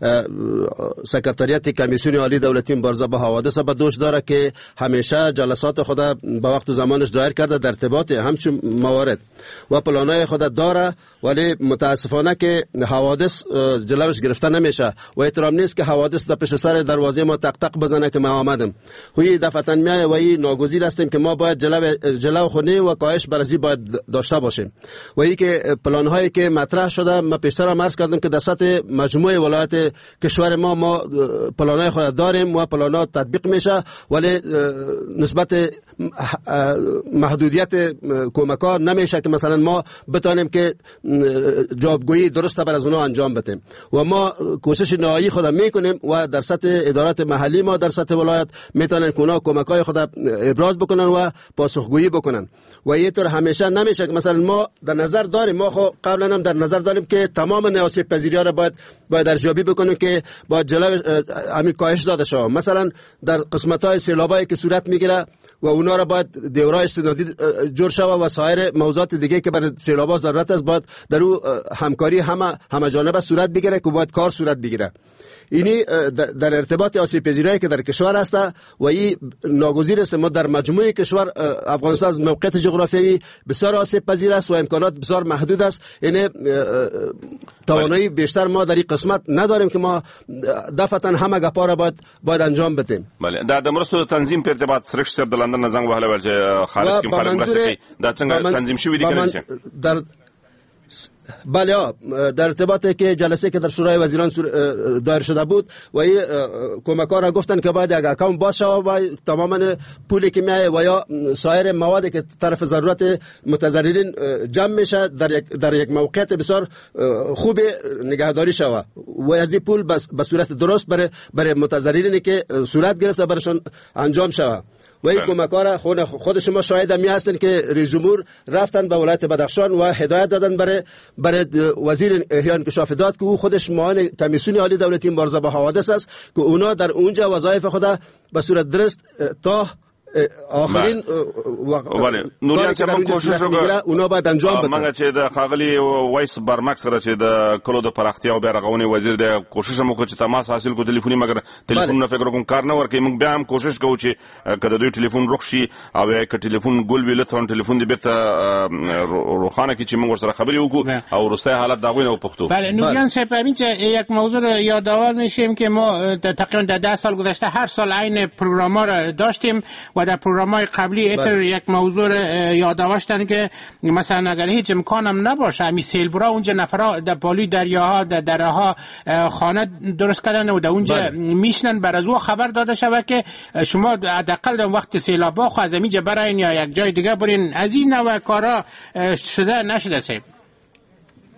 سکرتریات کمیسیون عالی دولتی مبارزه با حوادث به دوش داره که همیشه جلسات خود به وقت و زمانش دایر کرده در ارتباط همچون موارد و پلانای خود داره، ولی متاسفانه که حوادث جلوش گرفته نمیشه و احترام نیست که حوادث در پشت سر دروازه ما تق تق بزنه که ما آمدم. وی دفعتاً میای و این ناگزیر هستیم که ما باید جلو جلو خونی و کاهش برزی باید داشته باشیم. و این که پلان هایی که مطرح شده ما پیشتر هم عرض کردم که در سطح مجموعه ولایت کشور ما ما پلان های خود داریم و پلان ها تطبیق میشه، ولی نسبت محدودیت کمک‌ها نمیشه که مثلا ما بتانیم که جوابگویی درست بر از اونها انجام بدیم. و ما کوشش نهایی خود میکنیم و در سطح ادارات محلی ما در سطح ولایت میتونن که اونها کمک‌های خود ابراز بکنن و پاسخگویی بکنن. و اینطور همیشه نمیشه که مثلا ما در نظر داریم، ما خو قبلا هم در نظر داریم که تمام نواسط پذیری‌ها را باید باید ارزیابی بکنیم که با جلو همین کاهش داده شود. مثلا در قسمت‌های سیلابایی که صورت میگیره و اونا را باید دورای استنادی جور شود و سایر موضوعات دیگه که برای سیلابا ضرورت است باید در او همکاری همه همه جانبه صورت بگیره که باید کار صورت بگیره. اینی در ارتباط آسیب پذیری که در کشور است و این ناگزیر است. ما در مجموعه کشور افغانستان از موقعیت جغرافیایی بسیار آسیب پذیر است و امکانات بسیار محدود است. یعنی توانایی بیشتر ما در این قسمت نداریم که ما دفعتاً همه گپا را باید باید انجام بدیم. بله دا د مرستو تنظیم په ارتباط سرکش صاحب د لندن نه زنګ وهلی ول چې خالد کوم خلک مرسته کوي دا څنګه تنظیم شوی دی کنه در بله در ارتباط که جلسه که در شورای وزیران دایر شده بود و این کمک‌ها را گفتن که باید یک اکاونت باز شود و تماما پولی که میایه و یا سایر موادی که طرف ضرورت متضررین جمع میشه در یک در یک موقعیت بسیار خوب نگهداری شود و از این پول به صورت درست برای برای متضررینی که صورت گرفته برشان انجام شود. و این کمک‌ها را خود خود شما شاهد می هستین که رئیس جمهور رفتن به ولایت بدخشان و هدایت دادن برای برای وزیر احیاء انکشاف داد که او خودش معاون کمیسیون عالی دولتی مبارزه با حوادث است که اونا در اونجا وظایف خود به صورت درست تا آخرین ولی نوریان صاحب هم کوشش وکړه اونا باید انجام بدن. موږ چې د خاغلی وایس برمک سره چې د کلو د پراختیا او بیا رغونې وزیر د کوشش هم وکړ چې تماس حاصل کو ټلیفوني مګر ټلیفون نه فکر کوم کار نه ورکوي. موږ بیا هم کوشش کوو چې کله دوی ټلیفون رخ شي او یا که ټلیفون ګل ویل ته ټلیفون دې بیرته روخانه کی چې موږ سره خبرې وکړو او روسي حالت دا غوینه وپختو. بله نوریان صاحب همین یک موضوع رو یادآور میشیم که ما تقریبا ده سال گذشته هر سال عین پروگرام‌ها را داشتیم و در پروگرام‌های قبلی اتر یک موضوع یادآوردن که مثلا اگر هیچ امکانم نباشه همین سیلبرا اونجا نفرا در بالای دریاها در دره‌ها خانه درست کردن و در اونجا میشنن بر از او خبر داده شود که شما حداقل در وقت سیلابا خو از اینجا برین یا یک جای دیگه برین. از این نوع کارا شده نشده سیب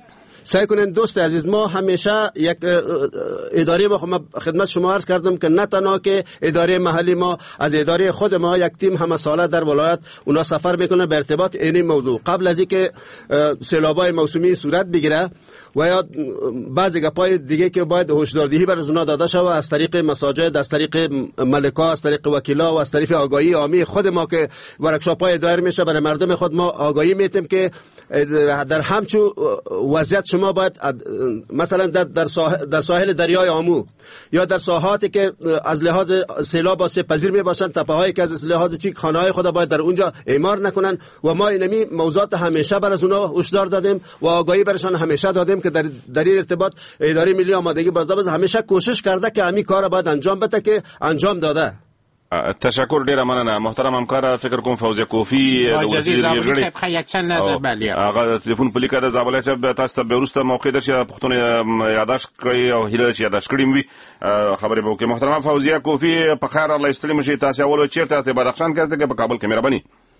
سعی کنین دوست عزیز، ما همیشه یک اداره ما خدمت شما عرض کردم که نه تنها که اداره محلی ما، از اداره خود ما یک تیم همه ساله در ولایت اونا سفر میکنه به ارتباط این موضوع قبل از اینکه سیلابای موسمی صورت بگیره و یا بعضی گپای دیگه که باید هشداردهی بر اونا داده شود از طریق مساجد، از طریق ملکا، از طریق وکیلا و از طریق آگاهی عامی خود ما که ورکشاپ‌های دایر میشه برای مردم خود ما آگاهی میتیم که در همچون وضعیت شما باید مثلا در ساحل, در ساحل دریای آمو یا در ساحاتی که از لحاظ سیلاب آسیب پذیر می باشند، تپه‌هایی که از لحاظ چی خانه‌های خود باید در اونجا اعمار نکنن و ما اینمی موضوعات همیشه بر از اونها هشدار دادیم و آگاهی برشان همیشه دادیم که در در این ارتباط اداره ملی آمادگی بازداشت همیشه کوشش کرده که همین کار باید انجام بده که انجام داده. تشکر ډیره مننه محترم همکار. فکر کوم فوزیه کوفی د وزیر زابلی صاحب خو یک چند نظر بلی هغه تلیفون په لیکه د زابلی صاحب تاسو ته به وروسته موقع درشي پښتون یاداش کړی او هیله چې یاداش کړی وي خبرې به وکړي. محترم فوزیه کوفی په خیر الله استلم شي. تاسو اول چیرته تاسو د بدخشان کې تاسو په کابل کې مهرباني.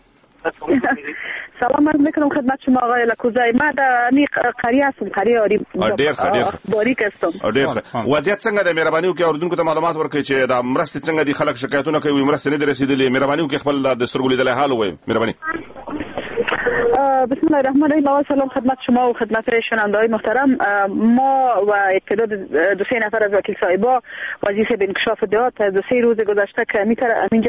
سلام عرض میکنم خدمت شما آقای لکوزای. ما در امی قریه هستم، قریه آری باریک هستم. وضعیت څنګه د مهرباني وکړئ اوردونکو ته معلومات ورکړئ چې د مرستې څنګه دي، خلک شکایتونه کوي مرستې نه دي رسیدلې، مهرباني وکړئ خپل د سترګو لیدلی حال ووایئ. مهرباني. بسم الله الرحمن الرحیم. اول سلام خدمت شما و خدمت شنونده‌های محترم. ما و تعداد دو سه نفر از وکیل صاحبا وظیفه به انکشاف دهات از دو سه روز گذشته که اینجا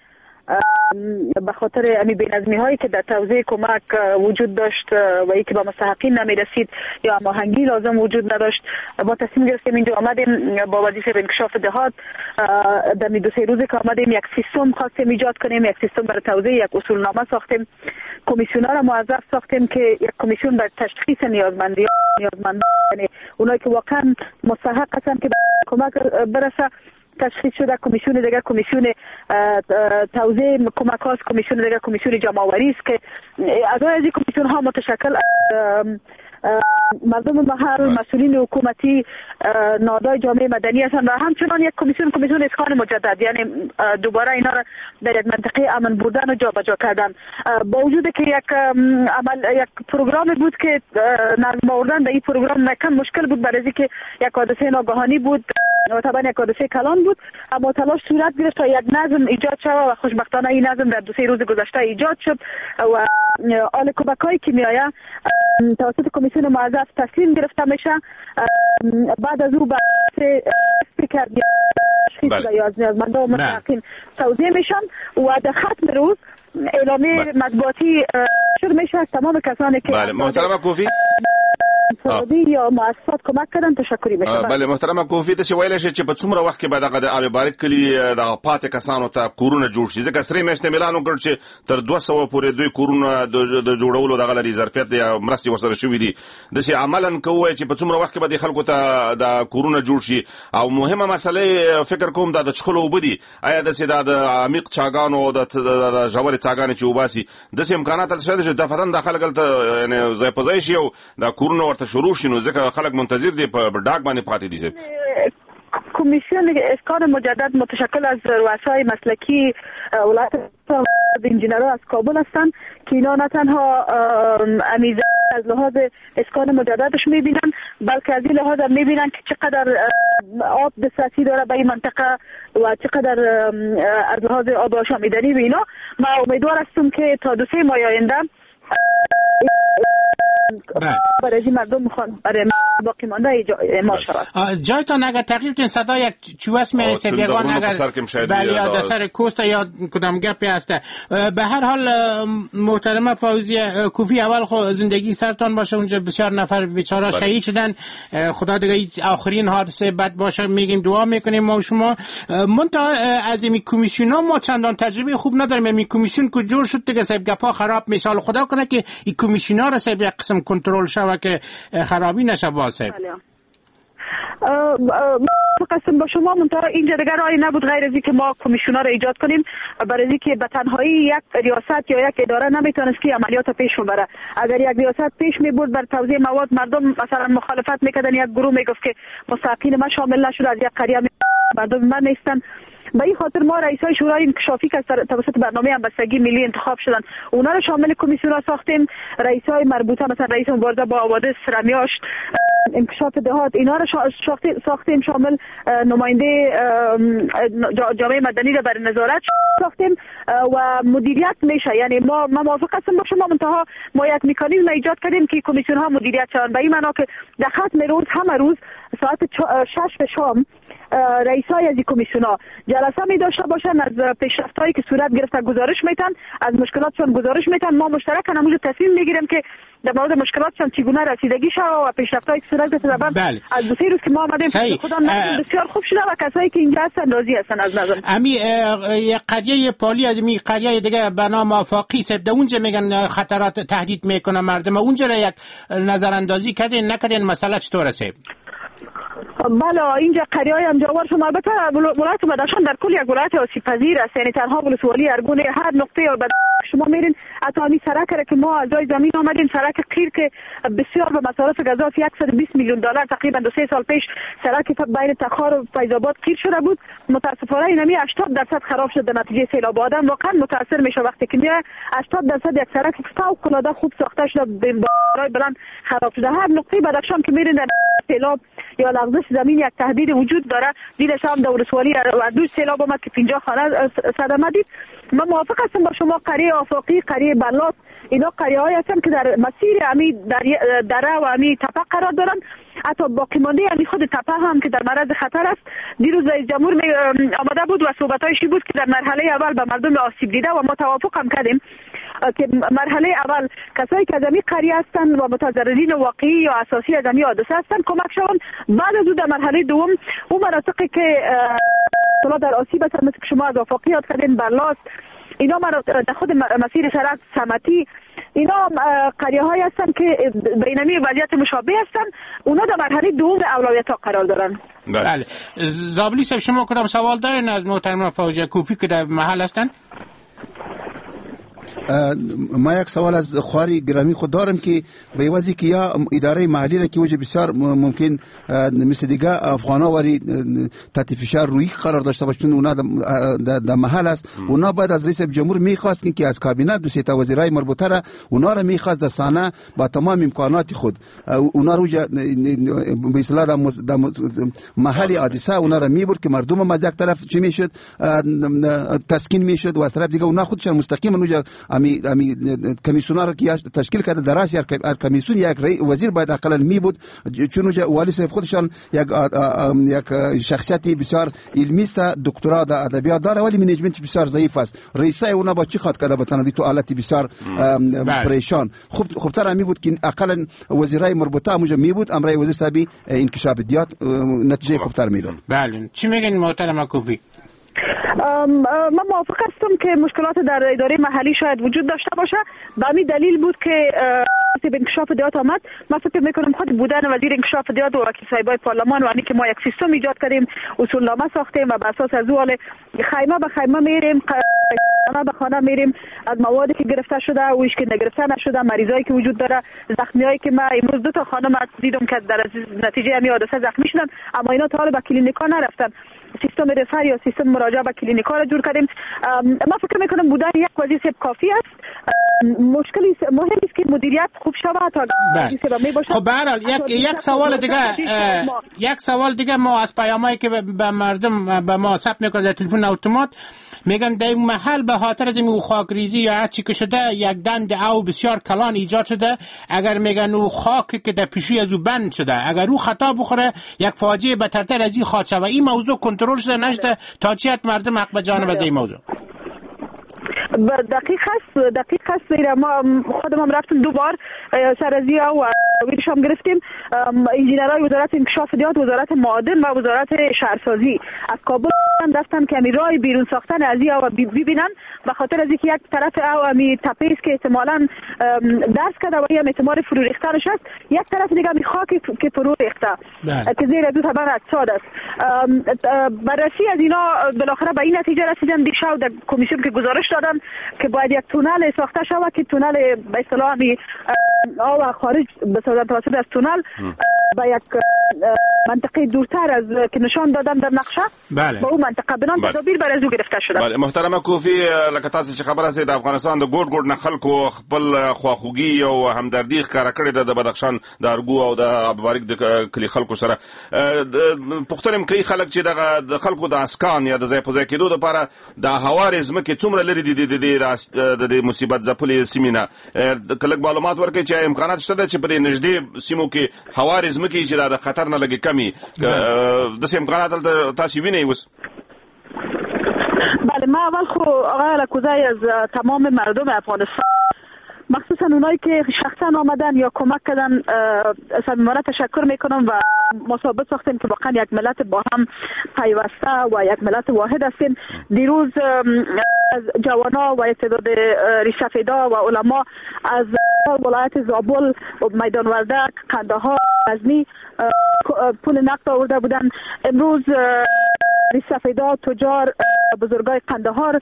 به خاطر امی بینظمی هایی که در توزیع کمک وجود داشت و ای که با مستحقین نمی رسید یا هماهنگی لازم وجود نداشت، با تصمیم گرفتیم اینجا آمدیم با وظیفه به انکشاف دهات در دو سه روزی که آمدیم یک سیستم خواستیم ایجاد کنیم، یک سیستم برای توزیع، یک اصول نامه ساختیم، کمیسیون‌ها را موظف ساختیم که یک کمیسیون بر تشخیص نیازمندی نیازمندان، یعنی اونایی که واقعا مستحق هستند که کمک برسه تشخیص شده، کمیسیون دیگر کمیسیون توزیع کمک هاست، کمیسیون دیگر کمیسیون جمع‌آوری است که اعضای از این کمیسیون ها متشکل مردم محل، مسئولین حکومتی، نهادهای جامعه مدنی هستند و همچنان یک کمیسیون کمیسیون اسکان مجدد، یعنی دوباره اینا را در یک منطقه امن بردن و جابجا کردن. با وجود که یک عمل یک پروگرام بود که نظم آوردن در این پروگرام کم مشکل بود، برای اینکه یک حادثه ناگهانی بود و طبعا یک حادثه کلان بود، اما تلاش صورت گرفت تا یک نظم ایجاد شد و خوشبختانه این نظم در دو سه روز گذشته ایجاد شد و آل کمک‌هایی که میآید توسط کمیسیون موظف تسلیم گرفته میشه. بعد از او به فکر تشخیص و نیازمندان و مستحقین توزیع میشن و در ختم روز اعلامیه مطبوعاتی شروع میشه. تمام کسانی که بله محترم کوفی فرادی یا مؤسسات کمک کردن تشکری میشه. بله محترم کوفی تاسو ویل شئ چې په څومره وخت کې به دغه د آب باریک کلی د پاتې کسانو ته کورونه جوړ شي؟ ځکه سره میاشتې اعلان وکړ چې تر دوه سوه پورې دوی کورونه د جوړولو دغه لري ظرفیت یا مرستې ورسره شوي دي. داسې عملاً کوی چې په څومره وخت کې به د خلکو ته د کورونه جوړ شي؟ او مهمه مسله فکر کوم دا د څښلو اوبه دي، آیا داسې د عمیق چاګانو او د ژورې څاګانې چې وباسي داسې امکانات هلته شته چې دفترا د خلک هلته یعنې ځای په ځای شي او د کورونه ورته شروع شي؟ نو ځکه خلک منتظر دي په ډاک باندې پاتې دي. کمیسیون اسکان مجدد متشکل از رؤسای مسلکی ولایت انجینرها از کابل هستند که اینا نه تنها امیزه از لحاظ اسکان مجددش میبینن بلکه از این لحاظ هم میبینن که چقدر آب دسترسی داره به این منطقه و چقدر از لحاظ آب آشامیدنی و اینا. ما امیدوار هستم که تا دو سه ماه آینده برای این مردم میخوان برای باقی مانده اعمال شود. جایتان اگر تغییر کنید صدا یک چوسم سبیگان اگر بله یا در سر کوست یا کدام گپی هسته. به هر حال محترمه فوزیه کوفی اول خو زندگی سرتان باشه، اونجا بسیار نفر بیچاره شهید شدن، خدا دیگه آخرین حادثه بد باشه میگیم، دعا میکنیم ما و شما. منتها از این کمیسیون ها ما چندان تجربه خوب نداریم. این کمیسیون که جور شد دیگه صاحب گپا خراب مثال خدا کنه که این کمیسیون ها را صاحب یک قسم کنترل شوه که خرابی نشه واسه. قسم با شما منتها اینجا دیگر راهی نبود غیر از اینکه ما کمیسیونا را ایجاد کنیم، برای اینکه به تنهایی یک ریاست یا یک اداره نمیتونست که عملیات پیش ببره. اگر یک ریاست پیش میبرد بر توزیع مواد، مردم مثلا مخالفت میکردن، یک گروه میگفت که مستحقین ما شامل نشد، از یک قریه مردم من نیستن. به این خاطر ما رئیسای شورای انکشافی که توسط برنامه همبستگی ملی انتخاب شدن اونا رو شامل کمیسیون ها ساختیم. رئیسای مربوطه مثلا رئیس مبارزه با حوادث رمیاش، انکشاف دهات، اینا رو ساختیم شامل نماینده جامعه مدنی رو برای نظارت ساختیم و مدیریت میشه. یعنی ما ما موافق هستیم با شما، منتها ما یک مکانیزم ایجاد کردیم که کمیسیون ها مدیریت شون. به این معنا که در ختم روز همه روز ساعت شش شام رئیسای از این کمیسیون ها جلسه می داشته باشن، از پیشرفت‌هایی که صورت گرفته گزارش میتن، از مشکلاتشون گزارش میتن. ما مشترکاً همون تصمیم میگیریم که در مورد مشکلاتشون چگونه رسیدگی شود و پیشرفت‌هایی که صورت گرفته. بله. از دو سه روز که ما آمدیم خدا نظر بسیار خوب شده و کسایی که اینجا هستن راضی هستن از نظر. امی یک قریه پالی از می قریه دیگه به نام آفاقی سبده اونجا میگن خطرات تهدید میکنه مردم، اونجا را یک نظر اندازی کردین نکردین مسئله چطور است؟ بله اینجا قریه‌های همجوار شما البته ولایت بدخشان در کل یک ولایت آسیب پذیر است. یعنی تنها ولسوالی ارگون هر نقطه و شما میرین حتی همین سرک را که ما از جای زمین آمدیم، سرک قیر که بسیار به مصارف گزاف صد و بیست میلیون دلار تقریبا دو سه سال پیش سرک بین تخار و فیض آباد قیر شده بود. متاسفانه اینمی هشتاد درصد خراب شده در نتیجه سیلاب. آدم واقعا متاثر میشه وقتی که میره هشتاد درصد یک سرک فوق العاده خوب ساخته شده برای بلند خراب شده. هر نقطه بدخشان که میرین در سیلاب یا لغزش زمین یک تهدید وجود داره. دیدش هم در ولسوالی و دو سیلاب اومد که پنجاه خانه صدمه دید. من موافق هستم با شما. قریه آفاقی، قریه بلاط، اینا قریه های هستن که در مسیر امی دره و امی تپه قرار دارن. حتی باقی مانده امی خود تپه هم که در معرض خطر است. دیروز رئیس جمهور آمده بود و صحبتایشی بود که در مرحله اول به مردم آسیب دیده و ما توافق هم کردیم که مرحله اول کسایی که از امی قریه هستن و متضررین واقعی یا اساسی از امی حادثه هستن کمک شون. بعد از او در مرحله دوم اون مناطقی که اصلا در آسیب هستن مثل که شما از آفاقی یاد کردین، بلاط، اینا در خود مسیر سرک سمتی، اینا قریه های هستن که بینمی وضعیت مشابه هستن. اونا در مرحله دوم اولویت ها قرار دارن. بله. زابلی صاحب شما کدام سوال دارین از محترم فوزیه کوفی که در محل هستن؟ ما یک سوال از خواری گرامی خود دارم که به عوضی که یا اداره محلی را که وجه بسیار ممکن مثل دیگه افغانا وری تحت فشار روی قرار داشته باشند، اونا در محل است. اونا بعد از رئیس جمهور میخواست که از کابینه دو سه تا وزیرای مربوطه را اونا را میخواست در سانه با تمام امکانات خود اونا رو به اصطلاح در محل حادثه اونا را میبرد که مردم از یک طرف چی میشد تسکین میشد و از طرف دیگه اونا خودشان مستقیما اونجا امی امی کمیسیون را که تشکیل کرده در راس کمیسیون یک وزیر باید اقلا می بود، چون والی صاحب خودشان یک یک شخصیتی بسیار علمی است، دکترا در ادبیات داره ولی منیجمنت بسیار ضعیف است. رئیسای اونا با چی خاطر کرده بتونه تو حالتی بسیار پریشان. خوب خوبتر می بود که اقلا وزیرای مربوطه اونجا می بود، امرای وزیر صاحب انکشاف دیات نتیجه خوبتر میداد. بله. چی میگن محترم کوفی؟ من موافق هستم که مشکلات در اداره محلی شاید وجود داشته باشه. به همین دلیل بود که به انکشاف دیات آمد. من فکر میکنم خود بودن وزیر انکشاف دیات و وکیل صاحبای پارلمان و اینی که ما یک سیستم ایجاد کردیم، اصولنامه ساختیم و بر اساس از اون خیمه به خیمه میریم، خانه به خانه میریم، از موادی که گرفته شده و ایش که نگرفته نشده، مریضایی که وجود داره، زخمیایی که من امروز دو تا خانم دیدم که در نتیجه همین حادثه زخمی شدن اما اینا تا حالا به کلینیکا نرفتن. سیستم رفر یا سیستم مراجعه به کلینیکا را جور کردیم. ما فکر میکنم بودن یک وزیر صاحب کافی است. مشکلی مهم است که مدیریت خوب شود تا وزیر باشه. خب به هر حال یک یک سوال دیگه یک سوال دیگه ما از پیامایی که به مردم به ما ثبت میکنه در تلفن اتومات میگن در این محل به خاطر از این خاکریزی یا هر چی که شده یک دند او بسیار کلان ایجاد شده. اگر میگن او خاک که در پیشی از او بند شده، اگر او خطا بخوره یک فاجعه بدتر از این خواهد شود. این موضوع کنترل شده نشده تا چی حد مردم حق به جانب از این موضوع؟ دقیق هست دقیق هست ما خودم هم رفتم دو بار سرازی و ویدیوش هم گرفتیم. انجینرهای وزارت انکشاف دیات، وزارت معادن و وزارت شهرسازی از کابل دستن که امی رای بیرون ساختن از این و ببینن به خاطر از اینکه یک طرف او امی تپه است که احتمالاً درس کرده و یا احتمال فرو ریختنش است، یک طرف دیگه امی خاکی که فرو ریخته که زیر دو طبقه اقتصاد است. بررسی از اینا بالاخره به این نتیجه رسیدن دیشب در کمیسیون که گزارش دادن که باید یک تونل ساخته شود که تونل به اصطلاح آب خارج بسازن توسط از تونل به یک منطقه دورتر از که نشان دادن در نقشه بله. به اون منطقه بنان تدابیر برای او گرفته شده. بله محترمه کوفی لکه تاسو چې خبره سي د افغانستان د ګوټ ګوټ نه خلکو خپل خواخوږي او همدردي ښکاره کړې ده د بدخشان د ارګو او د اببارک د کلی خلکو سره. پښتون کوي خلک چې د خلکو د اسکان یا د ځای په ځای کېدو لپاره د هوارې ځمکې څومره لري دي د مصیبت ځپلې سیمې نه کله معلومات ورکړي چې امکانات شته چې په دې نږدې سیمو کې هوارې ځمکې چې د خطر نه لګي کمی د امکانات تاسو وینئ اوس؟ بله ما اول خو آقای الکوزی از تمام مردم افغانستان مخصوصا اونایی که شخصا آمدن یا کمک کردن صمیمانه تشکر میکنم و ما ثابت ساختیم که واقعا یک ملت با هم پیوسته و یک ملت واحد هستیم. دیروز از جوانا و تعداد ریشسفیدا و علما از ولایت زابل، میدان وردک، قندهار، غزنی پول نقد آورده بودن. امروز ریشسفیدا، تجار، بزرگای قندهار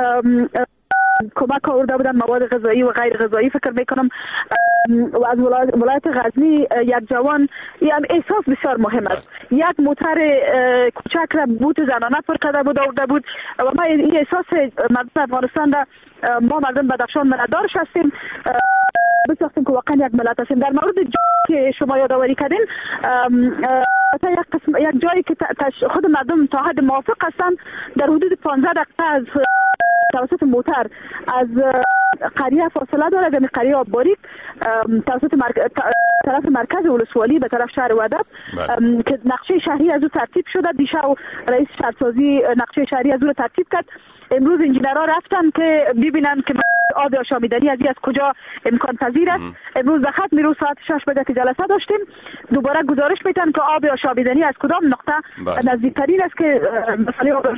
کمک آورده بودن مواد غذایی و غیر غذایی فکر میکنم. و از ولایت غزنی یک جوان یعنی احساس بسیار مهم است. یک موتر کوچک را بوت زنانه پر کرده بود آورده بود و ما این احساس مردم افغانستان را ما مردم بدخشان مندارش هستیم بساختیم که واقعا یک ملت هستیم. در مورد جایی که شما یادآوری کردین یک قسم یک جایی که خود مردم تا حد موافق هستن در حدود پانزده دقیقه از توسط موتر از قریه فاصله داره، یعنی قریه آبباریک توسط مرک... طرف مرکز ولسوالی به طرف شهر وحدت که نقشه شهری از او ترتیب شده. دیشب رئیس شهرسازی نقشه شهری از او ترتیب کرد. امروز انجینرها رفتن که ببینن که آب آشامیدنی از از کجا امکان پذیر است. امروز در خط میرو ساعت شش بجه که جلسه داشتیم دوباره گزارش میدن که آب آشامیدنی از کدام نقطه نزدیکترین است که مسئله آب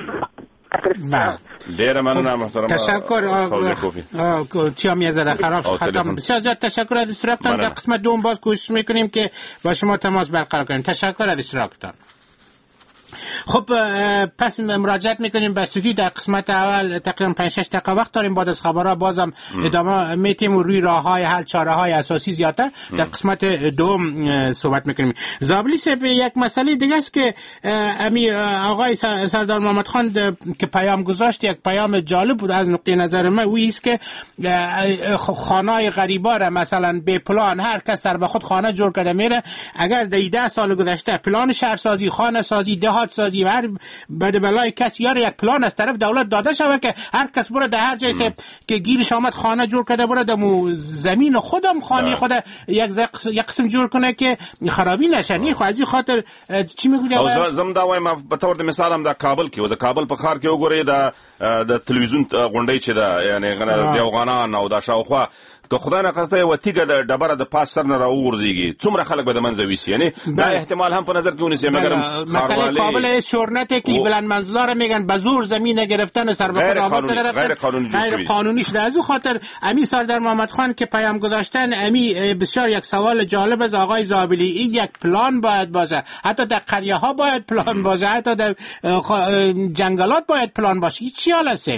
ډیره مننه محترم. تشکر چیا میزده خراب ختم. بسیار زیاد تشکر از اشتراکتان. در قسمت دوم باز کوشش میکنیم که با شما تماس برقرار کنیم. تشکر از اشتراکتان. خب پس مراجعت میکنیم به استودیو. در قسمت اول تقریبا پنج شش دقیقه وقت داریم. بعد از خبرها بازم ادامه میتیم و روی راههای حل چاره های اساسی زیادتر در قسمت دوم صحبت میکنیم. زابلی صاحب یک مسئله دیگه است که امی آقای سردار محمد خان که پیام گذاشت، یک پیام جالب بود از نقطه نظر من، وی است که خانه‌های غریبا را مثلا به پلان هر کس سر به خود خانه جور کرده میره. اگر در ده سال گذشته پلان شهرسازی، خانه سازی، دهات سازی و هر بده بلای کس یار یک پلان از طرف دولت داده شود که هر کس بره در هر جای که گیرش آمد خانه جور کرده بره در زمین خودم خانه خود یک یک قسم جور کنه که خرابی نشه. نه خو از این خاطر چی میگوی او زم دا وایم په تور د مثال هم د کابل کې و د کابل په ښار کې وګورئ د د تلویزیون غونډې چې دا یعنی غنه د افغانان او د شاوخوا که خدای نه قصده و تیګه د ډبره د پاس سر نه راوغورځيږي څومره خلک به د منځ ویسي. یعنی دا احتمال هم په نظر کې ونیسي. مګر مسئله کابل شورنته که بلند منزلا میگن به زور زمین گرفتن سر به خود آباد گرفتن غیر قانونی غیر قانونی شده. از خاطر امی سردار محمد خان که پیام گذاشتن امی بسیار یک سوال جالب از آقای زابلی. این یک پلان باید باشه، حتی در قریه ها باید پلان باشه، حتی در جنگلات باید پلان باشه. چی حال است؟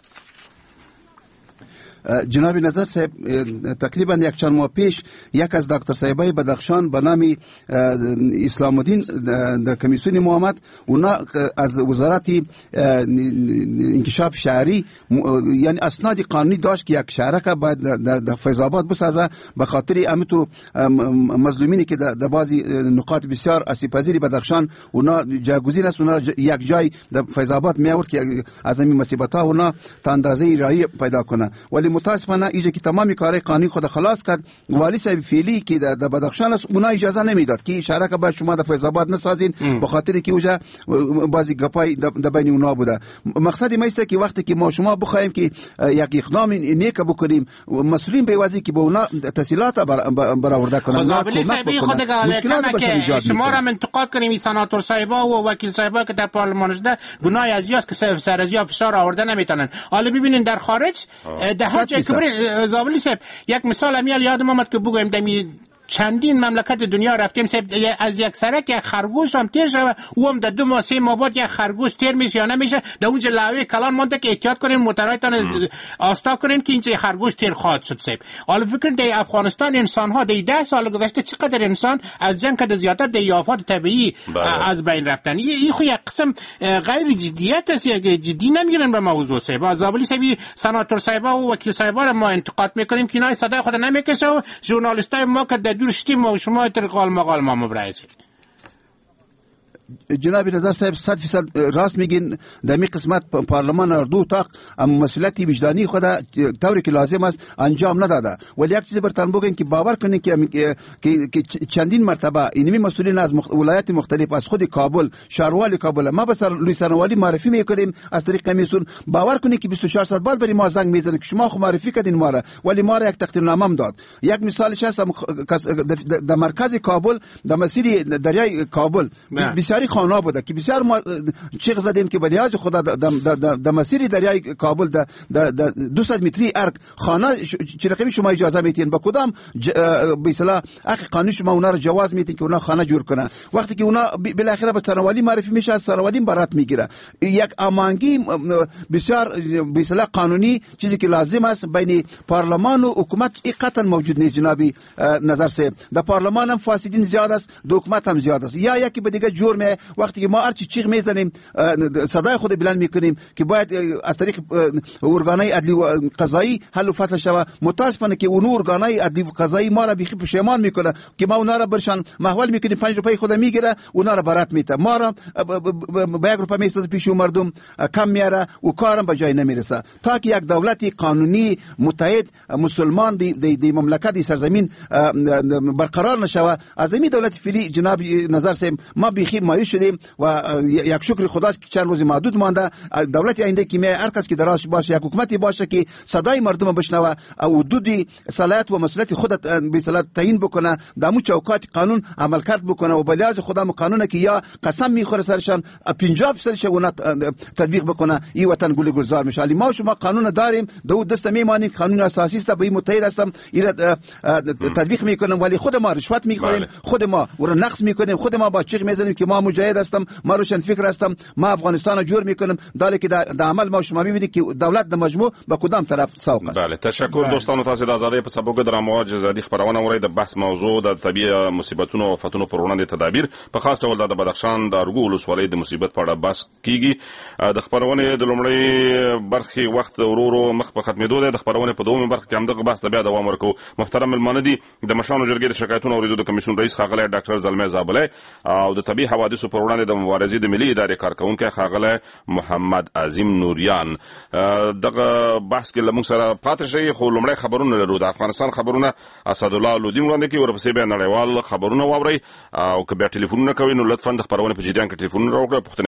جناب نظر صاحب تقریبا یک چند ماه پیش یک از دکتر صاحبای بدخشان به نام اسلام الدین در کمیسیون محمد اونا از وزارت انکشاف شهری یعنی اسناد قانونی داشت که یک شهرک باید در فیض آباد بسازه به خاطر امیتو مظلومینی که در بعضی نقاط بسیار آسیب پذیری بدخشان اونا جاگزین است اونا یک جای در فیض آباد می آورد که از این مصیبت ها اونا تا اندازه راهی پیدا کنه. ولی متاسفانه ایجا که تمامی کارهای قانونی خود خلاص کرد. والی صاحب فعلی که در بدخشان است اونا اجازه نمیداد که شهرک باید شما در فیض آباد نسازین به خاطر که اوجا بعضی گپای در بین اونا بوده. مقصد ما است که وقتی که ما شما بخوایم که یک اقدام نیک بکنیم مسئولین به واسطه که به اونا تسهیلات برآورده کنند. خداولی صاحب خود گالت که شما را انتقاد کنیم سناتور صاحبا و وکیل صاحبا که در پارلمان شده گناه ازیاست که سر ازیا فشار آورده نمیتونن. حالا ببینین در خارج در هر جای که زابلی صاحب یک مثال امیال یادم آمد که بگویم دمی چندین مملکت دنیا رفتیم صاحب، از یک سرک یک خرگوش هم تیر شود او هم در دو ماه سه ماه بعد یک خرگوش تیر میشه یا نمیشه، در اونجا لایه کلان مونده که احتیاط کنین موترایتان آستا کنین که اینجا خرگوش تیر خواهد شد صاحب. حالا فکر در افغانستان انسان ها در ده سال گذشته چقدر انسان از جنگ که زیادتر در آفات طبیعی از بین رفتن. این خو یک قسم غیر جدیت است، جدی نمیگیرن به موضوع صاحب. از زابلی صاحب سناتور صاحب و وکیل صاحب را ما انتقاد میکنیم که اینا صدای خود نمیکشه و ژورنالیستای ما که در دور شتیم و شما ترقال مقال ما مبرایید. جناب نظر صاحب صد فیصد راست میگین. در می قسمت پارلمان اردو اتاق مسئولیت وجدانی خود طوری که لازم است انجام نداده. ولی یک چیز برتان بگم که باور کنین که که چندین مرتبه اینمی مسئولین از ولایت مختلف از خود کابل، شهروال کابل، ما به لوی سروالی معرفی میکنیم از طریق کمیسیون. باور کنین که بیست و چهار ساعت بعد برای ما زنگ میزنه که شما خو معرفی کردین ما را، ولی ما را یک تقدیرنامه داد. یک مثالش هست در مرکز کابل در مسیر دریای کابل بسیاری خانه بوده که بسیار ما چیغ زدیم که بلیاج خدا در مسیر دریای کابل در دویست متری ارک خانه چه رقمی شما اجازه میتین؟ با کدام به اصطلاح حق قانونی شما اونا را جواز میتین که اونا خانه جور کنه؟ وقتی که اونا بالاخره به سروالی معرفی میشه از سروالی برات میگیره. یک امانگی بسیار به اصطلاح قانونی چیزی که لازم است بین پارلمان و حکومت قطعا موجود نیست جنابی نظر صاحب. در پارلمان هم فاسدین زیاد است، در حکومت هم زیاد است. یا یکی به دیگه جور می وقتی که ما هرچی چیغ میزنیم صدای خود بلند میکنیم که باید از طریق ارگانهای عدلی و قضایی حل و فصل شود، متاسفانه که اون ارگانهای عدلی و قضایی ما را بیخی پشیمان میکنه که ما اونا را برشان محول میکنیم، پنج روپیه خود میگیره اونا را برات میته، ما را با یک روپیه میسازه پیش مردم کم میاره و کارم به جای نمیرسه. تا که یک دولتی قانونی متحد مسلمان دی, دی, دی مملکت دی سرزمین برقرار نشوه، از این دولت فعلی جناب نظر صاحب ما بیخی مایوس شدیم و یک شکر خداست که چند روز محدود مانده. دولت آینده که می هر کس که دراش باشه، یک حکومتی باشه که صدای مردم بشنوه و حدود صلاحیت و مسئولیت خود به اصطلاح تعیین بکنه، در مو چوکات قانون عمل کرد بکنه و بلیاز خدا قانونه که یا قسم میخوره سرشان پنجاه درصد اونا تطبیق بکنه این وطن گل گلزار میشه. علی ما شما قانون داریم، دو دست میمانیم، قانون اساسی است، به متحد هستم این تطبیق میکنیم، ولی خود ما رشوت میخوریم، خود ما ور نقص میکنیم، خود ما با چیغ میزنیم که ما مجاهد هستم، ما روشن فکر هستم، ما افغانستان رو جور میکنم، داله که در عمل ما شما میبینید که دولت د مجموع به کدام طرف سوق است. بله تشکر دوستانو، تاسو د آزادۍ په سبب د رامواج زادي خبرونه اورئ. د بحث موضوع د طبيعي مصیبتونو او آفاتونو پر وړاندې تدابیر په خاص ډول د بدخشان د ارګو ولسوالۍ د مصیبت په اړه بحث کیږي. د خبرونه د لومړی برخې وخت ورورو مخ په ختمېدو ده. د خبرونه په دومره برخه کې هم دغه بحث بیا دوام ورکو. محترم ملمندي د مشانو جرګې د شکایتونو اوریدو د کمیسیون رئیس ښاغلی ډاکټر زلمي زابلي او د طبي حوادثو پر وړاندې د مبارزې د ملي ادارې کارکونکي ښاغلی محمد عظیم نوریان دغه بحث کې لمون سره پاتې شي. خو لومړی خبرونه لرو. د افغانستان خبرونه اسدالله لودي وړاندې کوي، ورپسې بیا نړیوال خبرونه واورئ او که بیا ټلیفونونه کوي نو لطفا د خبرونه په جریان کې ټلیفونونه راوکړئ.